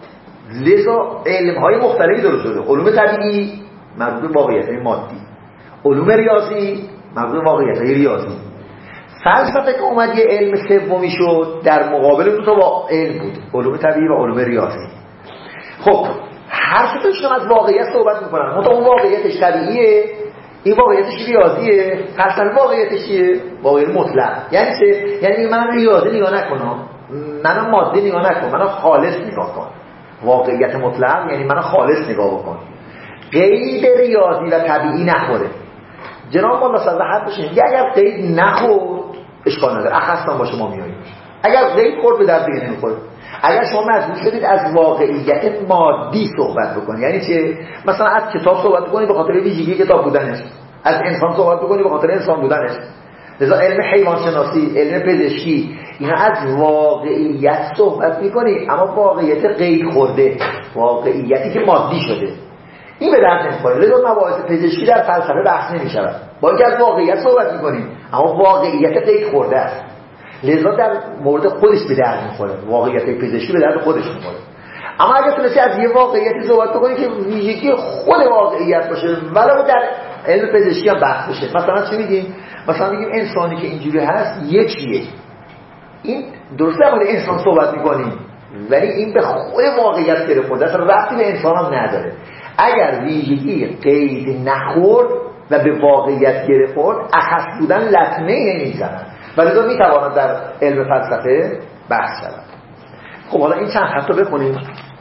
لذا علم‌های مختلفی درست شده. علوم طبیعی مربوط به واقعیت مادی، علوم ریاضی مربوط به واقعیت ریاضی. فلسفه که اومد یه علم سومی شد در مقابل دو تا با علم بود، علوم طبیعی و علوم ریاضی. خب هر ستاشون از واقعیت صحبت میکنن، منتها اون واقعیتش طبیعیه، این واقعیتش ریاضیه. فلسفه واقعیتش چیه؟ واقعیت مطلق. یعنی چه؟ یعنی من ریاضی نگاه نکنم، من ماده نگاه نکنم، من خالص نگاه کنم. واقعیت مطلق یعنی من خالص نگاه بکن، قید ریاضی و طبیعی نخوره. جناب مولا صاحب حرفش اینه اگر قید نخورد اشکال نداره، اخصا باشه ما میاییم. اگر قید خورد به درد دیگه نمیخوره. اگر شما مجبور شدید از واقعیت مادی صحبت بکنید، یعنی چه؟ مثلا از کتاب صحبت بکنید به خاطر ویژگی کتاب بودنش، از انسان صحبت بکنید به خاطر انسان بودنش. لذا علم حیوان شناسی، علم پزشکی، اینا از واقعیت صحبت میکنید، اما واقعیت قید خورده، واقعیتی که مادی شده، این به درد نمیخوره. لذا مباحث پزشکی در فلسفه بحث نمیشود، با اینکه از واقعیت صحبت میکنیم اما واقعیت قید خورده است. لذا در مورد خودش به درد میخوره، واقعیت پزشکی به درد خودش میخوره. اما اگه تونستی از یه واقعیتی صحبت بکنی که ویژگی خود واقعیت باشه، ولو در علم پزشکی هم بحث بشه. مثلا چی میگیم؟ مثلا میگیم انسانی که اینجوری هست یکیه. این درسته در مورد انسان صحبت میکنیم، ولی این به خود واقعیت گرفته است، ربطی به انسان هم نداره. اگر ویژگی قید نخورد و به واقعیت گرفت، اخص بودن لطمه نمیزنن، ولی تو میتواند در علم فلسفه بحث شود. خب حالا این چند خط رو بخونیم.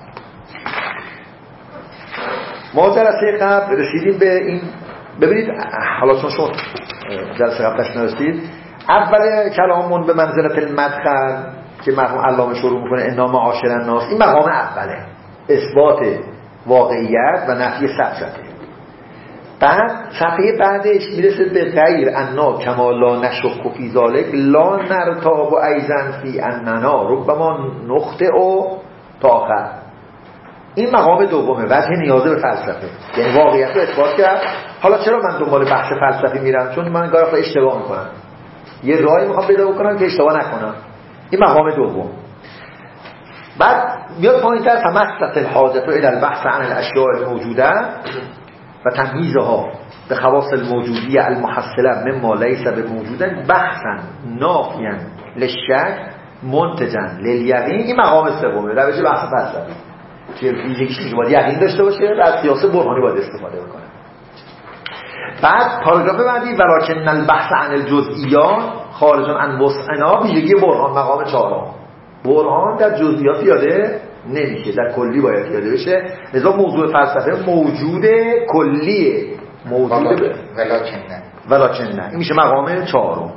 ما جلسه قبل رسیدیم به این، ببینید حالا چون شما جلسه قبل داشت نرسید، اول کلامون به منزلت المدخل که مرحوم علامه شروع میکنه انا معاشر الناس، این مقام اوله، اثبات واقعیت و نفی سفسطه. بعد صفحه بعدش میرسه به غیر انا کما لا نشک فی ذلک لا نرتاب ایضا فی اننا ربما نخطئ تا آخر. این مقام دومه، وجه نیازه به فلسفه، یعنی واقعیت رو اثبات کرد. حالا چرا من دنبال بحث فلسفی میرم؟ چون من گاهی وقتا اشتباه میکنم، یه راهی میخوام پیدا بکنم که اشتباه نکنم. این مقام دوم. بعد میاد پایین‌تر فمست الحاجت الى البحث عن الاشیاء الموجوده و تمییزها به خواص الموجودیه المحصله مما لیس بموجوده بحثا نافیا للشک منتجا للیقین. این مقام سومه، روش بحث فلسفی که ویژگیش میشه باید یقین داشته باشه و از قیاس برهانی باید استفاده بکنه. بعد پاراگراف بعدی ولکن البحث عن الجزئیات خارج عن وسعنا، ویژگی برهان، مقام چهارم. برهان در جزئیات پیاده نمیشه، در کلی باید پیاده بشه. لذا موضوع فلسفه موجود کلیه، موجود ولکن نه ولکن نه، این میشه مقام چهارم.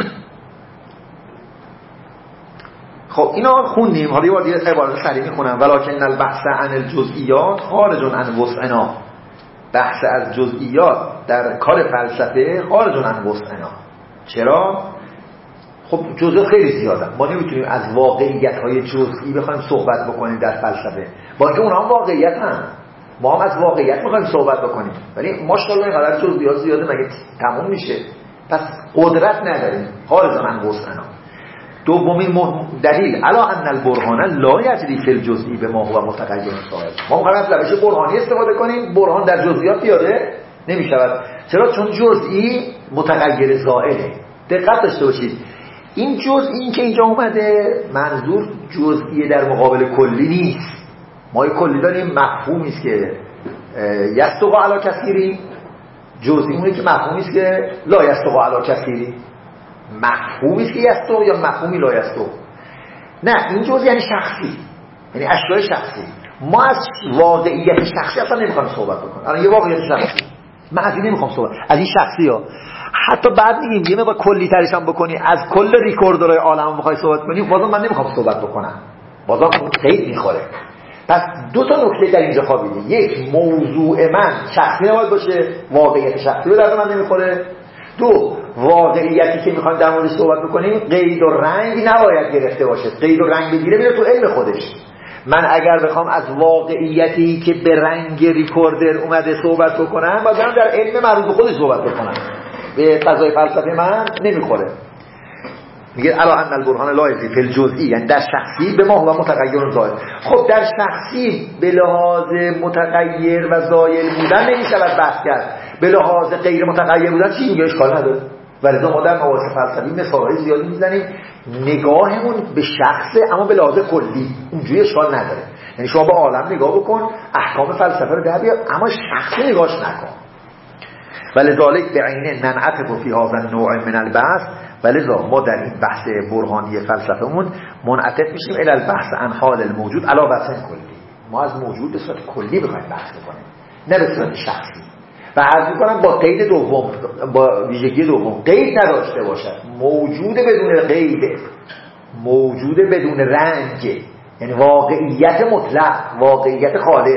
خب اینا خوندیم، حالا یه بار دیگه عبارت سریع میخونم. ولکن البحث عن الجزئیات خارج عن وسعنا، بحث از جزئیات در کار فلسفه خارج عن وسعنا. چرا؟ خب جزئیات خیلی زیاده، ما نمیتونیم از واقعیت‌های جزئی بخوایم صحبت بکنیم در فلسفه، با اینکه اونها هم واقعیت هم، ما هم از واقعیت میخوایم صحبت بکنیم، ولی ماشاءالله اینقدر جزئیات زیاده مگه تموم میشه؟ پس قدرت نداریم خارج عن وسعنا. دومین دلیل علی ان البرهان لا یجری فی الجزئی به ما هو متغیر صاحب. ما میخوایم از روش برهانی استفاده کنیم، برهان در جزئیات پیاده نمیشود. چرا؟ چون جزئی متغیر زائله. دقت داشته باشید، این جزئی این که اینجا اومده منظور جزئی در مقابل کلی نیست. ما کلی داریم مفهومی است که یستقو علی کثیری، جزئی اونه که مفهومی است که لا یستقو علی کثیری. مفهومی است که یستقو یا مفهومی لا یستقو؟ نه، این جزئی یعنی شخصی، یعنی اشیاء شخصی. ما از واقعیت شخصی اصلا نمیخوایم صحبت بکنیم. الان یه واقعیت شخصی من از این نمیخوام صحبت، از این شخصی ها حتی بعد میگیم یه مقدار کلی ترش هم بکنی، از کل ریکوردرهای عالم بخوای صحبت کنی، بازم من نمیخوام صحبت بکنم، بازم خیلی میخوره. پس دو تا نکته در اینجا خوابیده، یک موضوع من شخصی نباید باشه، واقعیت شخصی رو در من نمیخوره. دو، واقعیتی که میخوایم در موردش صحبت بکنیم قید و رنگ نباید گرفته باشه. قید و رنگ بگیره میره تو علم خودش. من اگر بخوام از واقعیتی که به رنگ ریکوردر اومده صحبت بکنم، باید در علم مربوط به خودش صحبت بکنم، به فضای فلسفه من نمیخوره. میگه الا ان البرهان لا یجری فی الجزئی، یعنی در شخصی به ما هو متغیر زائل. خب در شخصی به لحاظ متغیر و زائل بودن نمیشود بحث کرد، به لحاظ غیر متغیر بودن چی میگه؟ اشکال نداره. ولی ما در مباحث فلسفی مثال‌های زیادی میزنیم، نگاهمون به شخصه اما به لحاظ کلی، اونجوری اشکال نداره. یعنی شما با عالم نگاه بکن، احکام فلسفه رو در بیار، اما شخصی نگاهش نکن. ولذالک بعینه ننعطف فی هذا النوع من البحث، ولذا ما در این بحث برهانی فلسفهمون منعطف میشیم الی البحث عن حال الموجود علی وجه کلی. ما از موجود به صورت کلی بخوایم بحث بکنیم، نه به صورت شخصی. و عرض می‌کنم با قید دوم، با ویژگی دوم، قید نداشته باشد، موجود بدون قید، موجود بدون رنگ، یعنی واقعیت مطلق، واقعیت خالص.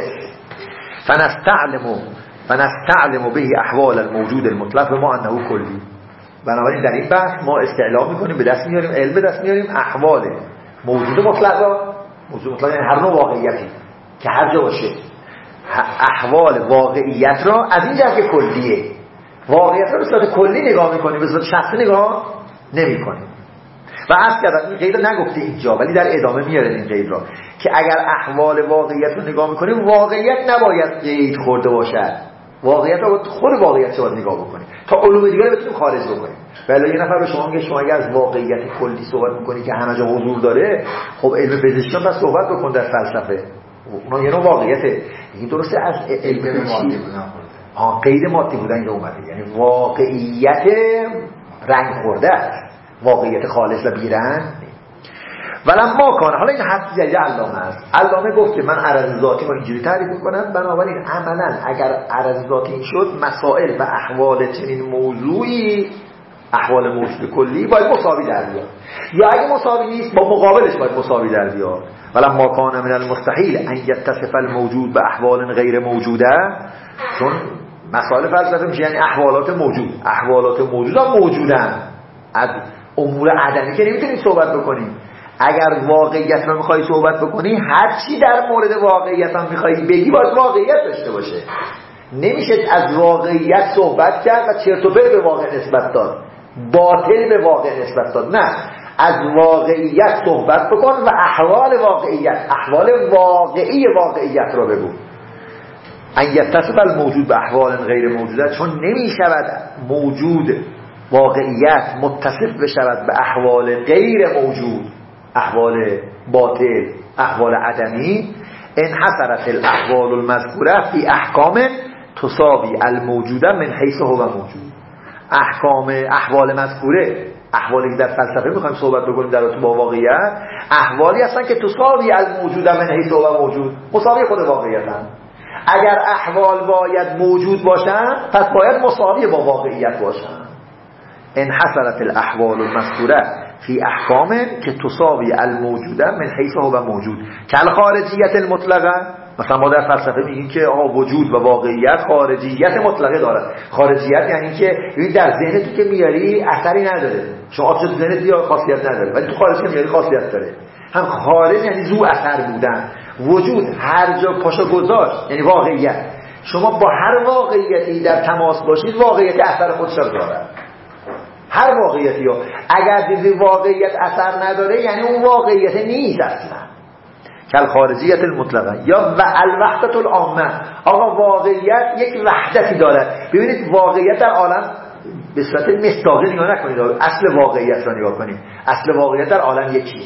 فنستعلم فنستعلم به احوال الموجود المطلق ما انه کلی. بنابراین در این بحث ما استعلام میکنیم، به دست میاریم، علم به دست میاریم احوال موجود مطلق را، موجود مطلق یعنی هر نوع واقعیتی که هر جا باشه، احوال واقعیت را از این جهت که کلیه، واقعیت را به صورت کلی نگاه میکنیم، به صورت شخصی نگاه نمیکنیم. و عرض کردم این قید رو نگفته اینجا، ولی در ادامه میاره این قید را که اگر احوال واقعیت رو نگاه میکنیم، واقعیت نباید قید خورده باشد، واقعیت رو خود واقعیت رو نگاه بکنیم تا علوم دیگه رو بتونیم خارج بکنیم. ولی یه نفر به شما میگه شما اگه از واقعیت کلی صحبت میکنی که همه جا حضور داره، خب علم پزشکی هم بس صحبت بکن در فلسفه، اونا یه نوع واقعیته. این درسته از علم مادی بودن، ها قید مادی بودن اینجا اومده، یعنی واقعیت رنگ خورده است، واقعیت خالص و بیرنگ. ولما کان، حالا این حرف جدید علامه است. علامه گفت که من عرض ذاتی رو اینجوری تعریف میکنم، بنابراین عملا اگر عرض ذاتی این شد، مسائل و احوال چنین موضوعی، احوال موجود کلی باید مساوی در بیاد، یا اگه مساوی نیست با مقابلش باید مساوی در بیاد. ولما کان من المستحیل ان یتصف الموجود به احوال غیر موجوده، چون مسائل فلسفه میشه یعنی احوالات موجود، احوالات موجود هم موجودن، از امور عدمی که نمیتونید صحبت بکنید. اگر واقعیت رو میخوای صحبت بکنی، هر چی در مورد واقعیت هم میخوای بگی باید واقعیت داشته باشه. نمیشه از واقعیت صحبت کرد و چرت و پرت به واقع نسبت داد، باطل به واقع نسبت داد. نه، از واقعیت صحبت بکن و احوال واقعیت، احوال واقعی واقعیت رو بگو. ان یتصف الموجود به احوال غیر موجوده، چون نمیشود موجود واقعیت متصف بشود به احوال غیر موجود، احوال باطل، احوال عدمی. انحصرت الاحوال المذکوره فی احکام تساوی الموجوده من حیث هو موجود. احکام احوال مذکوره، احوالی که در فلسفه میخوایم صحبت بکنیم در رابطه با واقعیت، احوالی هستن که تساوی الموجوده من حیث هو موجود، مساوی خود واقعیتن. اگر احوال باید موجود باشن، پس باید مساوی با واقعیت باشن. انحصرت الاحوال المذکوره فی احکام که تساوی الموجوده من حیث هو موجود که الخارجیت المطلقه، مثلا ما در فلسفه میگیم که آقا وجود و واقعیت خارجیت مطلقه دارد. خارجیت یعنی که در ذهنت که میاری اثری نداره، شما تو ذهنت یا خاصیت نداره، ولی تو خارج که میاری خاصیت داره. هم خارج یعنی ذو اثر بودن. وجود هر جا پاشو گذاشت یعنی واقعیت. شما با هر واقعیتی در تماس باشید واقعیت اثر خودش رو داره. هر واقعیتی ها اگر دیدی واقعیت اثر نداره یعنی اون واقعیت نیست اصلا. کل خارجیت المطلقه یا و الوحدت العامه. آقا واقعیت یک وحدتی داره. ببینید واقعیت در عالم به صورت مصداقی نگاه نکنید، اصل واقعیت رو نگاه کنید. اصل واقعیت در عالم یکیه.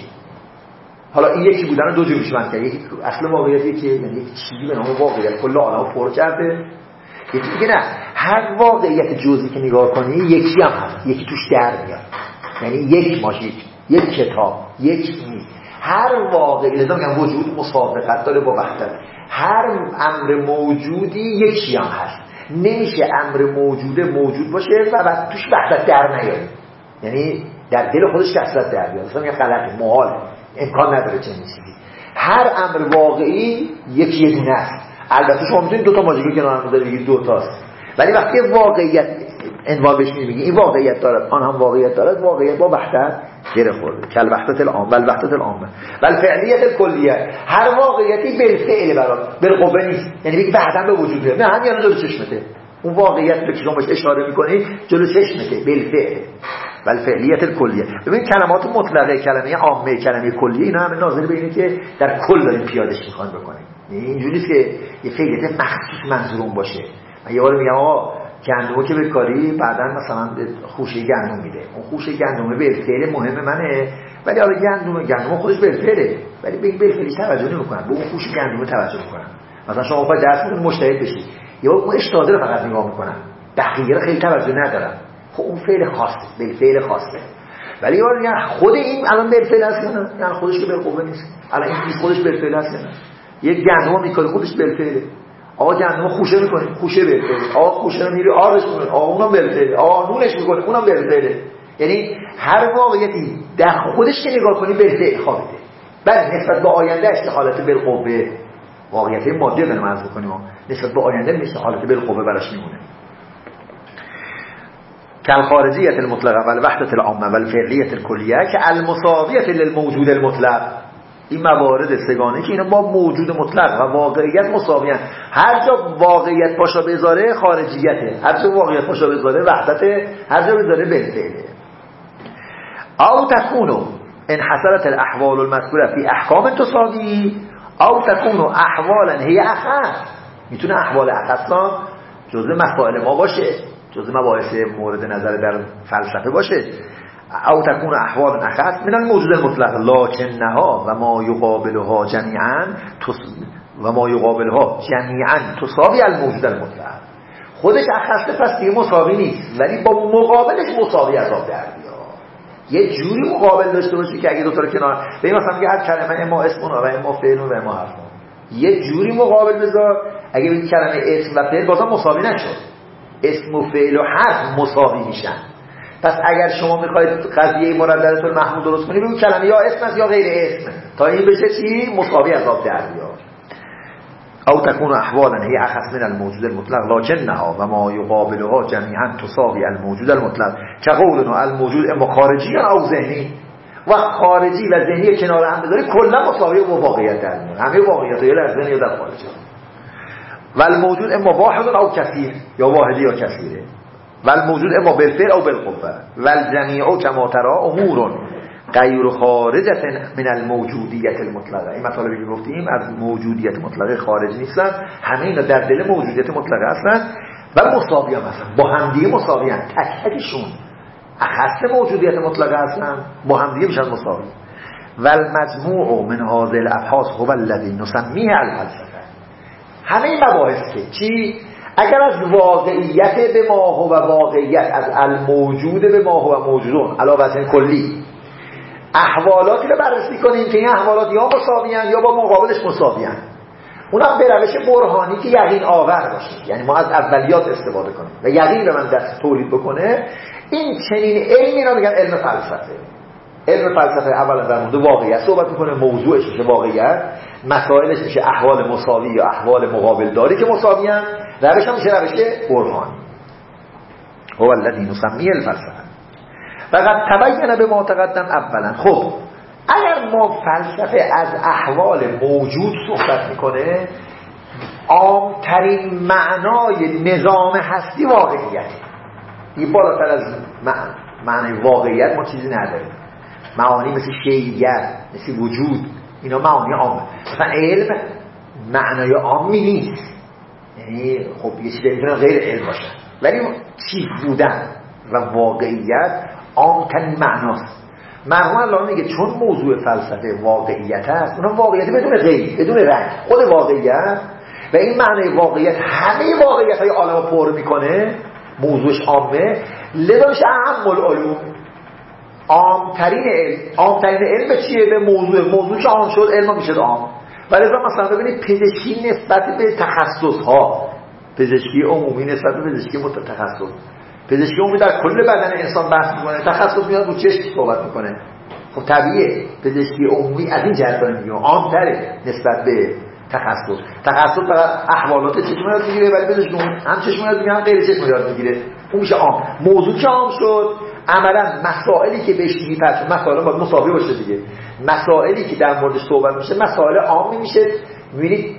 حالا این یکی بودن رو دو جور میشه من کرد. یک اصل واقعیت یکیه، یعنی یک چیزی به نام واقعیت کل عالم پر کرده. یکی دیگه نه، هر واقعیت جزئی که نگاه کنی یکی هم هست، یکی توش در میاد. یعنی یک ماشین، یک کتاب، یک نیست. هر واقعی لذا میگم وجود مسابقت داره با وحدت. هر امر موجودی یکی هم هست. نمیشه امر موجوده موجود باشه و بعد توش وحدت در نیاد، یعنی در دل خودش کثرت در بیاد. مثلا میگم غلطه، محاله، امکان نداره چنین چیزی. هر امر واقعی یکی یه دونه است. البته شما میتونید دو تا ماجیک کنار هم بذارید بگید دو تاست، ولی وقتی واقعیت انوار بهش میگی این واقعیت دارد آن هم واقعیت دارد، واقعیت با وحدت گره خورده. کل وحدت العامه و الوحدت العامه و الفعلیت الکلیه. هر واقعیتی بالفعل برات بالقوه نیست، یعنی میگی بعداً به وجود میاد، نه همین جلو چشمته. اون واقعیت رو که شما بهش اشاره میکنی جلو چشمته بالفعل. و الفعلیت الکلیه. ببین کلمات مطلقه، کلمه عامه، کلمه کلیه، اینا همه ناظر به اینه که در کل داریم پیادش میخوان بکنیم. اینجوری نیست که یه فعلیت مخصوص منظورون باشه. من یه بار میگم آقا گندمو که بکاری بعداً مثلا خوشه گندم میده، اون خوشه گندمه بالفعل مهم منه، ولی حالا گندم گندم خودش بالفعله، ولی به این بالفعلی توجه نمیکنن، به اون خوشه گندم توجه میکنن. مثلا شما خود درس میدونید مجتهد بشی، یا اون اشتاده رو فقط نگاه میکنن، دقیقه رو خیلی توجه ندارن. خب اون فعل خاصه، بالفعل خاصه. ولی یعنی خود این الان بالفعل است نه، یعنی خودش که بالقوه نیست. الان این خودش بالفعل است نه. یک گندم میکاره خودش بالفعله. آقا گندم خوشه میکنه، خوشه بالفعله. آقا خوشه رو میری آرش میکنه، آقا اونم بالفعله. آقا نونش میکنه، اونم بالفعله. یعنی هر واقعیتی در خودش که نگاه کنی بالفعل خوابیده. بله نسبت به آینده است حالت بالقوه. واقعیت مادی رو نماز بکنیم، نسبت به آینده نیست حالت بالقوه براش میمونه. كالخارجية المطلقة والوحدة العامة والفعلية الكلية كالمساوية للموجود المطلق. این موارد سگانه که اینا با موجود مطلق و واقعیت مساویان. هر جا واقعیت پاشا بذاره خارجیته، هر جا واقعیت پاشا بذاره وحدته، هر جا بذاره بالفعله. او تكون انحصرت الاحوال المذكورة في احکام تساوی او تكون احوالا هي اخص. میتونه احوال اخصا جزء مسائل ما باشه، جزء مباحث مورد نظر در فلسفه باشه. او تكون احوال اخص من الموجود المطلق لكنها و ما یقابلها جمیعا و ما یقابلها جمیعا تساوی الموجود المطلق. خودش اخص پس دیگه مساوی نیست، ولی با مقابلش مساوی عذاب در بیاد. یه جوری مقابل داشته باشی که اگه دو تا رو کنار ببین، مثلا میگه هر کلمه اما اسم و اما فعل و اما حرف، یه جوری مقابل بذار اگه بگی کلمه اسم و فعل بازم مساوی نشد، اسم و فعل و حرف مساوی میشن. پس اگر شما میخواید قضیه مرددت المحمود درست کنی بگو کلمه یا اسم است یا غیر اسم، تا این بشه چی؟ مساوی عذاب در بیاد. او تكون احوالا هي اخص من الموجود المطلق لكنها و ما يقابلها جميعا تساوي الموجود المطلق كقولنا الموجود اما خارجی او ذهنی. و خارجی و ذهنی کنار هم بذاری کلا مساوی با واقعیت در میاد. همه واقعیت یا در ذهن یا در خارج. و الموجود اما واحد او کثیر، یا واحدی یا کثیره. و الموجود اما بالفعل او بالقوه. و الجمیع كما ترى امور غیر خارجه من الموجودیت المطلقه. این مطالبی که گفتیم از موجودیت مطلقه خارج نیستن، همه اینا در دل موجودیت مطلقه هستن و مساوی هم هستن، با هم دیگه مساوی هستن. تک تکشون اخص موجودیت مطلقه هستن، با هم دیگه میشن مساوی. و المجموع من هذه الابحاث هو الذي نسميه الفلسفه. همه این مباحث که چی؟ اگر از واقعیت به ما هو و واقعیت از الموجود به ما هو و موجودون علاوه بر کلی احوالاتی رو بررسی کنیم که این احوالات یا مساویان یا با مقابلش مساویان، اونم به روش برهانی که یقین آور باشه، یعنی ما از اولیات استفاده کنیم و یقین رو من دست تولید بکنه. این چنین علمی رو میگن علم فلسفه. علم فلسفه اولا در مورد واقعیت صحبت میکنه، موضوعش میشه واقعیت، مسائلش میشه احوال مساوی یا احوال مقابل داری که مساوی هم، روش هم میشه روش برهانی. هو الذی نسمی الفلسفه فقط تبین به ما تقدم اولا. خب اگر ما فلسفه از احوال موجود صحبت میکنه، عامترین معنای نظام هستی واقعیت. این بالاتر از معنی واقعیت ما چیزی نداریم. معانی مثل شیعیت، مثل وجود، اینا معانی عامه. مثلا علم معنای عامی نیست، یعنی خب یه چیزی میتونه غیر علم باشه، ولی چیز بودن و واقعیت عامترین معناست. مرحوم علامه میگه چون موضوع فلسفه واقعیت است، اونم واقعیت بدون غیر، بدون رنگ، خود واقعیت، و این معنای واقعیت همه واقعیت های عالم پر میکنه، موضوعش عامه، لذا میشه اهم العلوم. عامترین علم، عامترین علم چیه؟ به موضوع، موضوع که عام شد علم میشه عام. و لذا مثلا ببینید پزشکی نسبت به تخصص ها، پزشکی عمومی نسبت به پزشکی متخصص، پزشکی عمومی در کل بدن انسان بحث میکنه، تخصص میاد رو چشم صحبت میکنه. خب طبیعیه پزشکی عمومی از این جهت داره میگه عام‌تره نسبت به تخصص. تخصص فقط احوالات چشم یاد میگیره، ولی پزشکی عمومی هم چشم یاد میگیره هم غیر چشم یاد میگیره، اون میشه عام. موضوع که عام شد، عملا مسائلی که بهش میپرسه، مسائل باید مساوی باشه دیگه، مسائلی که در موردش صحبت میشه مسائل عامی میشه. میبینید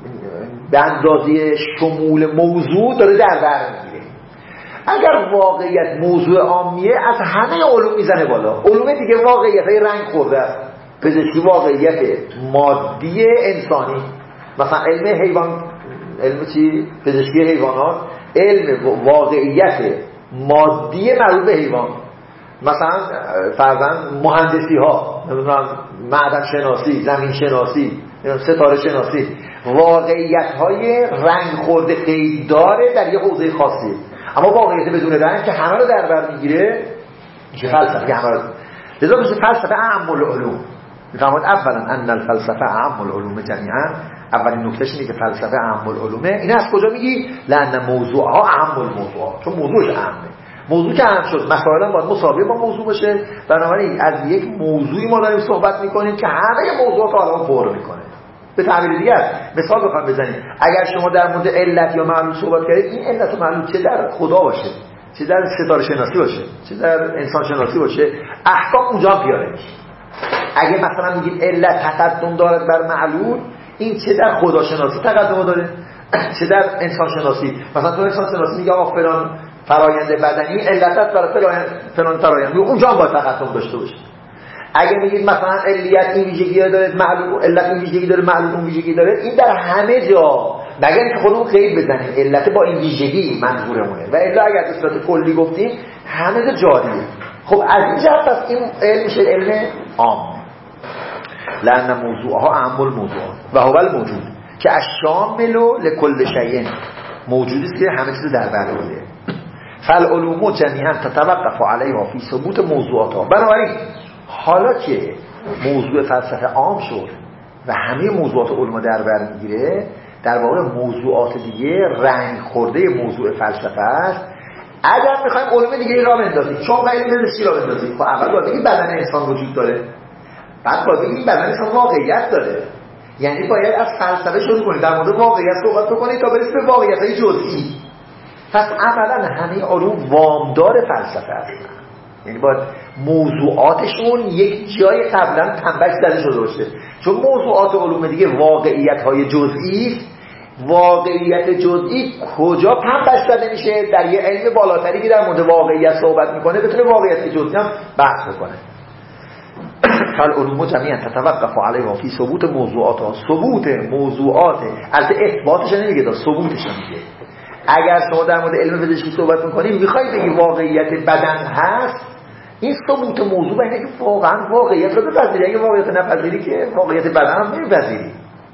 به اندازه شمول موضوع داره در بر میگیره. اگر واقعیت موضوع عامیه از همه علوم میزنه بالا. علوم دیگه واقعیت های رنگ خورده است. پزشکی واقعیت مادی انسانی، مثلا علم حیوان، علم چی؟ پزشکی حیوانات، علم واقعیت مادی مربوط به حیوان. مثلا فرضاً مهندسی ها، نمیدونم معدن شناسی، زمین شناسی، ستاره شناسی، واقعیت های رنگ خورده قید داره در یه حوزه خاصی. اما واقعیت بدون رنگ که همه رو در بر میگیره میشه فلسفه. همه رو لذا میشه فلسفه اعم العلوم. میفهمید اولا ان الفلسفه اعم العلوم جمیعا. اولین نکتهش اینه که فلسفه اعم العلومه. این از کجا میگی؟ لان موضوعها اعم الموضوعات، چون موضوعش اعمه. موضوع که اهم شد مسائلا باید مساوی با موضوع باشه. بنابراین از یک موضوعی ما داریم صحبت میکنیم که همه موضوعات عالمو پر میکنه. به تعبیر دیگر مثال بخوام بزنیم، اگر شما در مورد علت یا معلول صحبت کردید، این علت و معلول چه در خدا باشه، چه در ستاره شناسی باشه، چه در انسان شناسی باشه، احکام اونجا پیاده میشه. اگه مثلا میگید علت تقدم دارد بر معلول، این چه در خدا شناسی تقدم داره، چه در انسان شناسی. مثلا تو انسان شناسی میگه آقا فلان فرایند بدنی علتت برای فلان فلان فرایند، اونجا هم باید تقدم داشته باشه. اگه میگید مثلا علیت این ویژگی داره، معلول علت این ویژگی داره، معلول اون ویژگی داره، این در همه جا، مگر اینکه خودمون قید بزنیم علت با این ویژگی منظورمونه، و الا اگر به صورت کلی گفتیم همه جا جاریه. خب از این جهت پس این علم میشه علم عام. لأن موضوعها اعم الموضوعات و هو الموجود که الشامل لكل شیء، موجودی است که همه چیز در بر میگیره. فالعلوم جمیعا تتوقف علیها فی ثبوت موضوعاتها. بنابراین حالا که موضوع فلسفه عام شد و همه موضوعات علوم در بر میگیره، در واقع موضوعات دیگه رنگ خورده موضوع فلسفه است. اگر میخوایم علوم دیگه را بندازیم، چون علم پزشکی را بندازیم، خب اول باید بگیم بدن انسان وجود داره، بعد باید بگیم بدن انسان واقعیت داره. یعنی باید از فلسفه شروع کنید، در مورد واقعیت صحبت بکنید تا برسید به واقعیت‌های جزئی. پس عملاً همه علوم وامدار فلسفه هستن. یعنی باید موضوعاتشون یک جای قبلا تنبک زده شده باشه، چون موضوعات علوم دیگه واقعیت‌های جزئی، واقعیت جزئی کجا تنبک زده میشه؟ در یه علم بالاتری که در مورد واقعیت صحبت میکنه بتونه واقعیت جزئی هم بحث بکنه. فالعلوم جمیعا تتوقف علیها فی ثبوت موضوعاتها. ثبوت موضوعات البته اثباتش نمیگه، دا ثبوتش میگه. اگر شما در مورد علم پزشکی صحبت میکنید میخواید بگی واقعیت بدن هست، این ثبوت موضوع اینه که واقعا واقعیت رو بپذیری. اگه واقعیت نپذیری که واقعیت بدن هم نمیپذیری.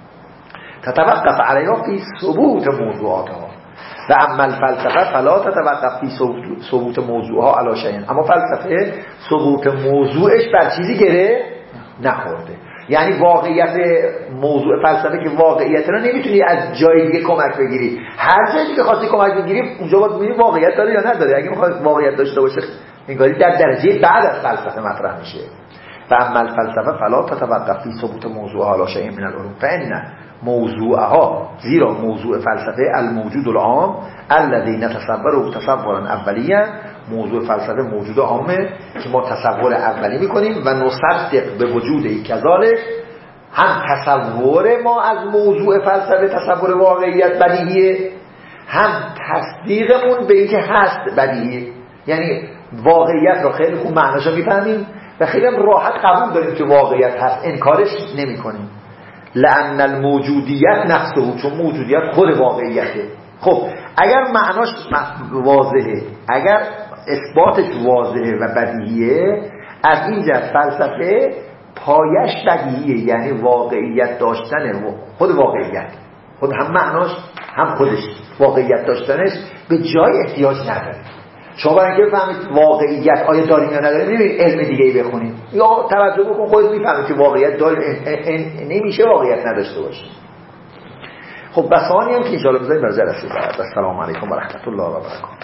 تتوقف علیها فی ثبوت موضوعاتها و اما الفلسفه فلا تتوقف فی ثبوت موضوعها علی شیء. اما فلسفه ثبوت موضوعش بر چیزی گره نخورده. یعنی واقعیت موضوع فلسفه که واقعیت رو نمیتونی از جای دیگه کمک بگیری. هر جایی که خواستی کمک بگیری اونجا باید ببینی واقعیت داره یا نداره. اگه میخواد واقعیت داشته باشه انگاری در درجه بعد از فلسفه مطرح میشه. و اما الفلسفه فلا تتوقف فی ثبوت موضوعها لا شیء من العلوم فان موضوعها، زیرا موضوع فلسفه الموجود العام الذي نتصوره تصورا اولیا، موضوع فلسفه موجود عامه که ما تصور اولی میکنیم و نصدق به وجود کذالک، هم تصور ما از موضوع فلسفه تصور واقعیت بدیهیه، هم تصدیقمون به اینکه هست بدیهیه. یعنی واقعیت رو خیلی خوب معناشو میفهمیم و خیلی هم راحت قبول داریم که واقعیت هست، انکارش نمی کنیم. لأن الموجودیت نفسه، چون موجودیت خود واقعیته. خب اگر معناش واضحه، اگر اثباتش واضحه و بدیهیه، از این جهت فلسفه پایش بدیهیه، یعنی واقعیت داشتن خود واقعیت، خود هم معناش هم خودش واقعیت داشتنش به جای احتیاج نداره. شما برای اینکه بفهمید واقعیت آیا داریم یا نداریم نمیرید علم دیگه ای بخونید یا توجه بکن خودت میفهمید که واقعیت داریم، نمیشه واقعیت نداشته باشه. خب بسانی هم که انشاءالله بذاریم برای جلسه بعد. السلام علیکم و رحمت الله و برکاته.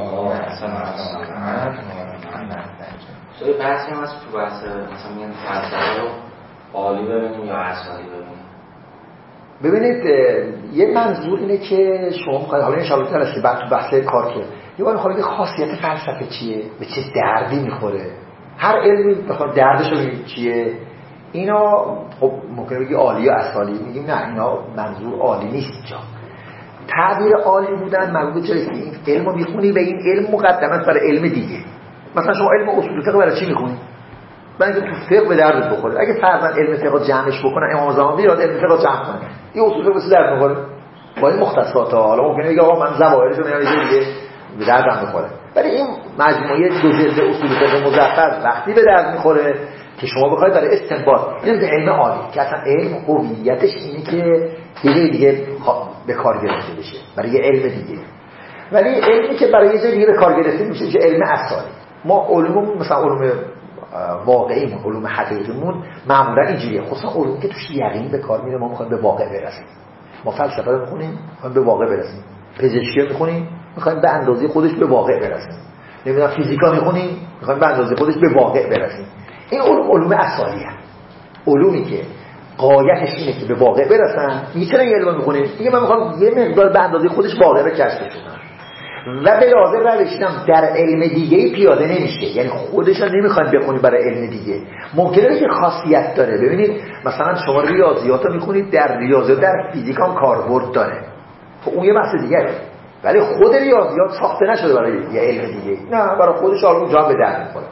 سوی بحثی هم هست تو بحث مثلا میگن فلسفه رو عالی ببینیم یا اصالی ببینیم. ببینید یه منظور اینه که شما میخواید حالا انشاءالله جلسه بعد تو بحث کار که یه بار میخواید خاصیت فلسفه چیه، به چه دردی میخوره، هر علمی بخواد دردش رو چیه، اینا خب ممکنه بگی عالی یا اصالی، میگیم نه اینا منظور عالی نیست. جا تعبیر عالی بودن مربوط به چیزی که این علمو میخونی و این علم مقدمه برای علم دیگه. مثلا شما علم اصول فقه برای چی میخونی؟ برای اینکه تو فقه به دردت بخوره. اگه فرضاً علم فقه جمعش بکنن امام زمان بیاد علم فقه جمع کنه، این اصول فقه به درد میخوره با این مختصات ها. حالا ممکنه بگه آقا من ظواهرشو میام یه دیگه به دردم میخوره، ولی این مجموعه دو جلد اصول فقه مزخرف وقتی به درد میخوره که شما بخواید برای استنباط این علم عالی که اصلا علم هویتش اینه که یه دیگه به کار گرفته بشه برای یه علم دیگه. ولی علمی که برای یه جای دیگه به کار گرفته میشه میشه علم اصالی. ما علوم مثلا علوم واقعیمون، علوم حقیقیمون معمولا اینجوریه، خصوصا علومی که توش یقین به کار میره. ما میخوایم به واقع برسیم. ما فلسفه رو میخونیم میخوایم به واقع برسیم، پزشکی رو میخونیم میخوایم به اندازه خودش به واقع برسیم، نمیدونم فیزیکا میخونیم میخوایم به اندازه خودش به واقع برسیم. این علوم علوم اصالیه، علومی که غایتش اینه که به واقع برسن. میتونن یه علم میخونیم میگه من میخوام یه مقدار به اندازه خودش واقع رو کشف کنم و به لازم روشم در علم دیگه پیاده نمیشه، یعنی خودش رو نمیخوایم بخونیم برای علم دیگه. ممکنه بگه خاصیت داره. ببینید مثلا شما ریاضیات رو میخونید، در ریاضیات در فیزیک هم کاربرد داره، خب اون یه بحث دیگه، ولی خود ریاضیات ساخته نشده برای یه علم دیگه، نه برای خودش حالا اونجا به درد میخوره.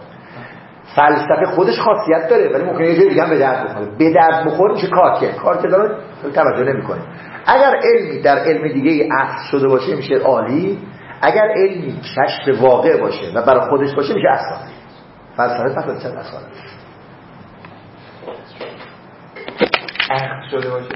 فلسفه خودش خاصیت داره ولی ممکنه یه جای دیگه هم به درد بخوره. به درد بخوره میشه کارکر، کارکر داره توجه نمیکنه. اگر علمی در علم دیگه اصل شده باشه میشه عالی، اگر علمی کشف واقع باشه و برای خودش باشه میشه اصالی. فلسفه فقط چند اصاله اصل شده باشه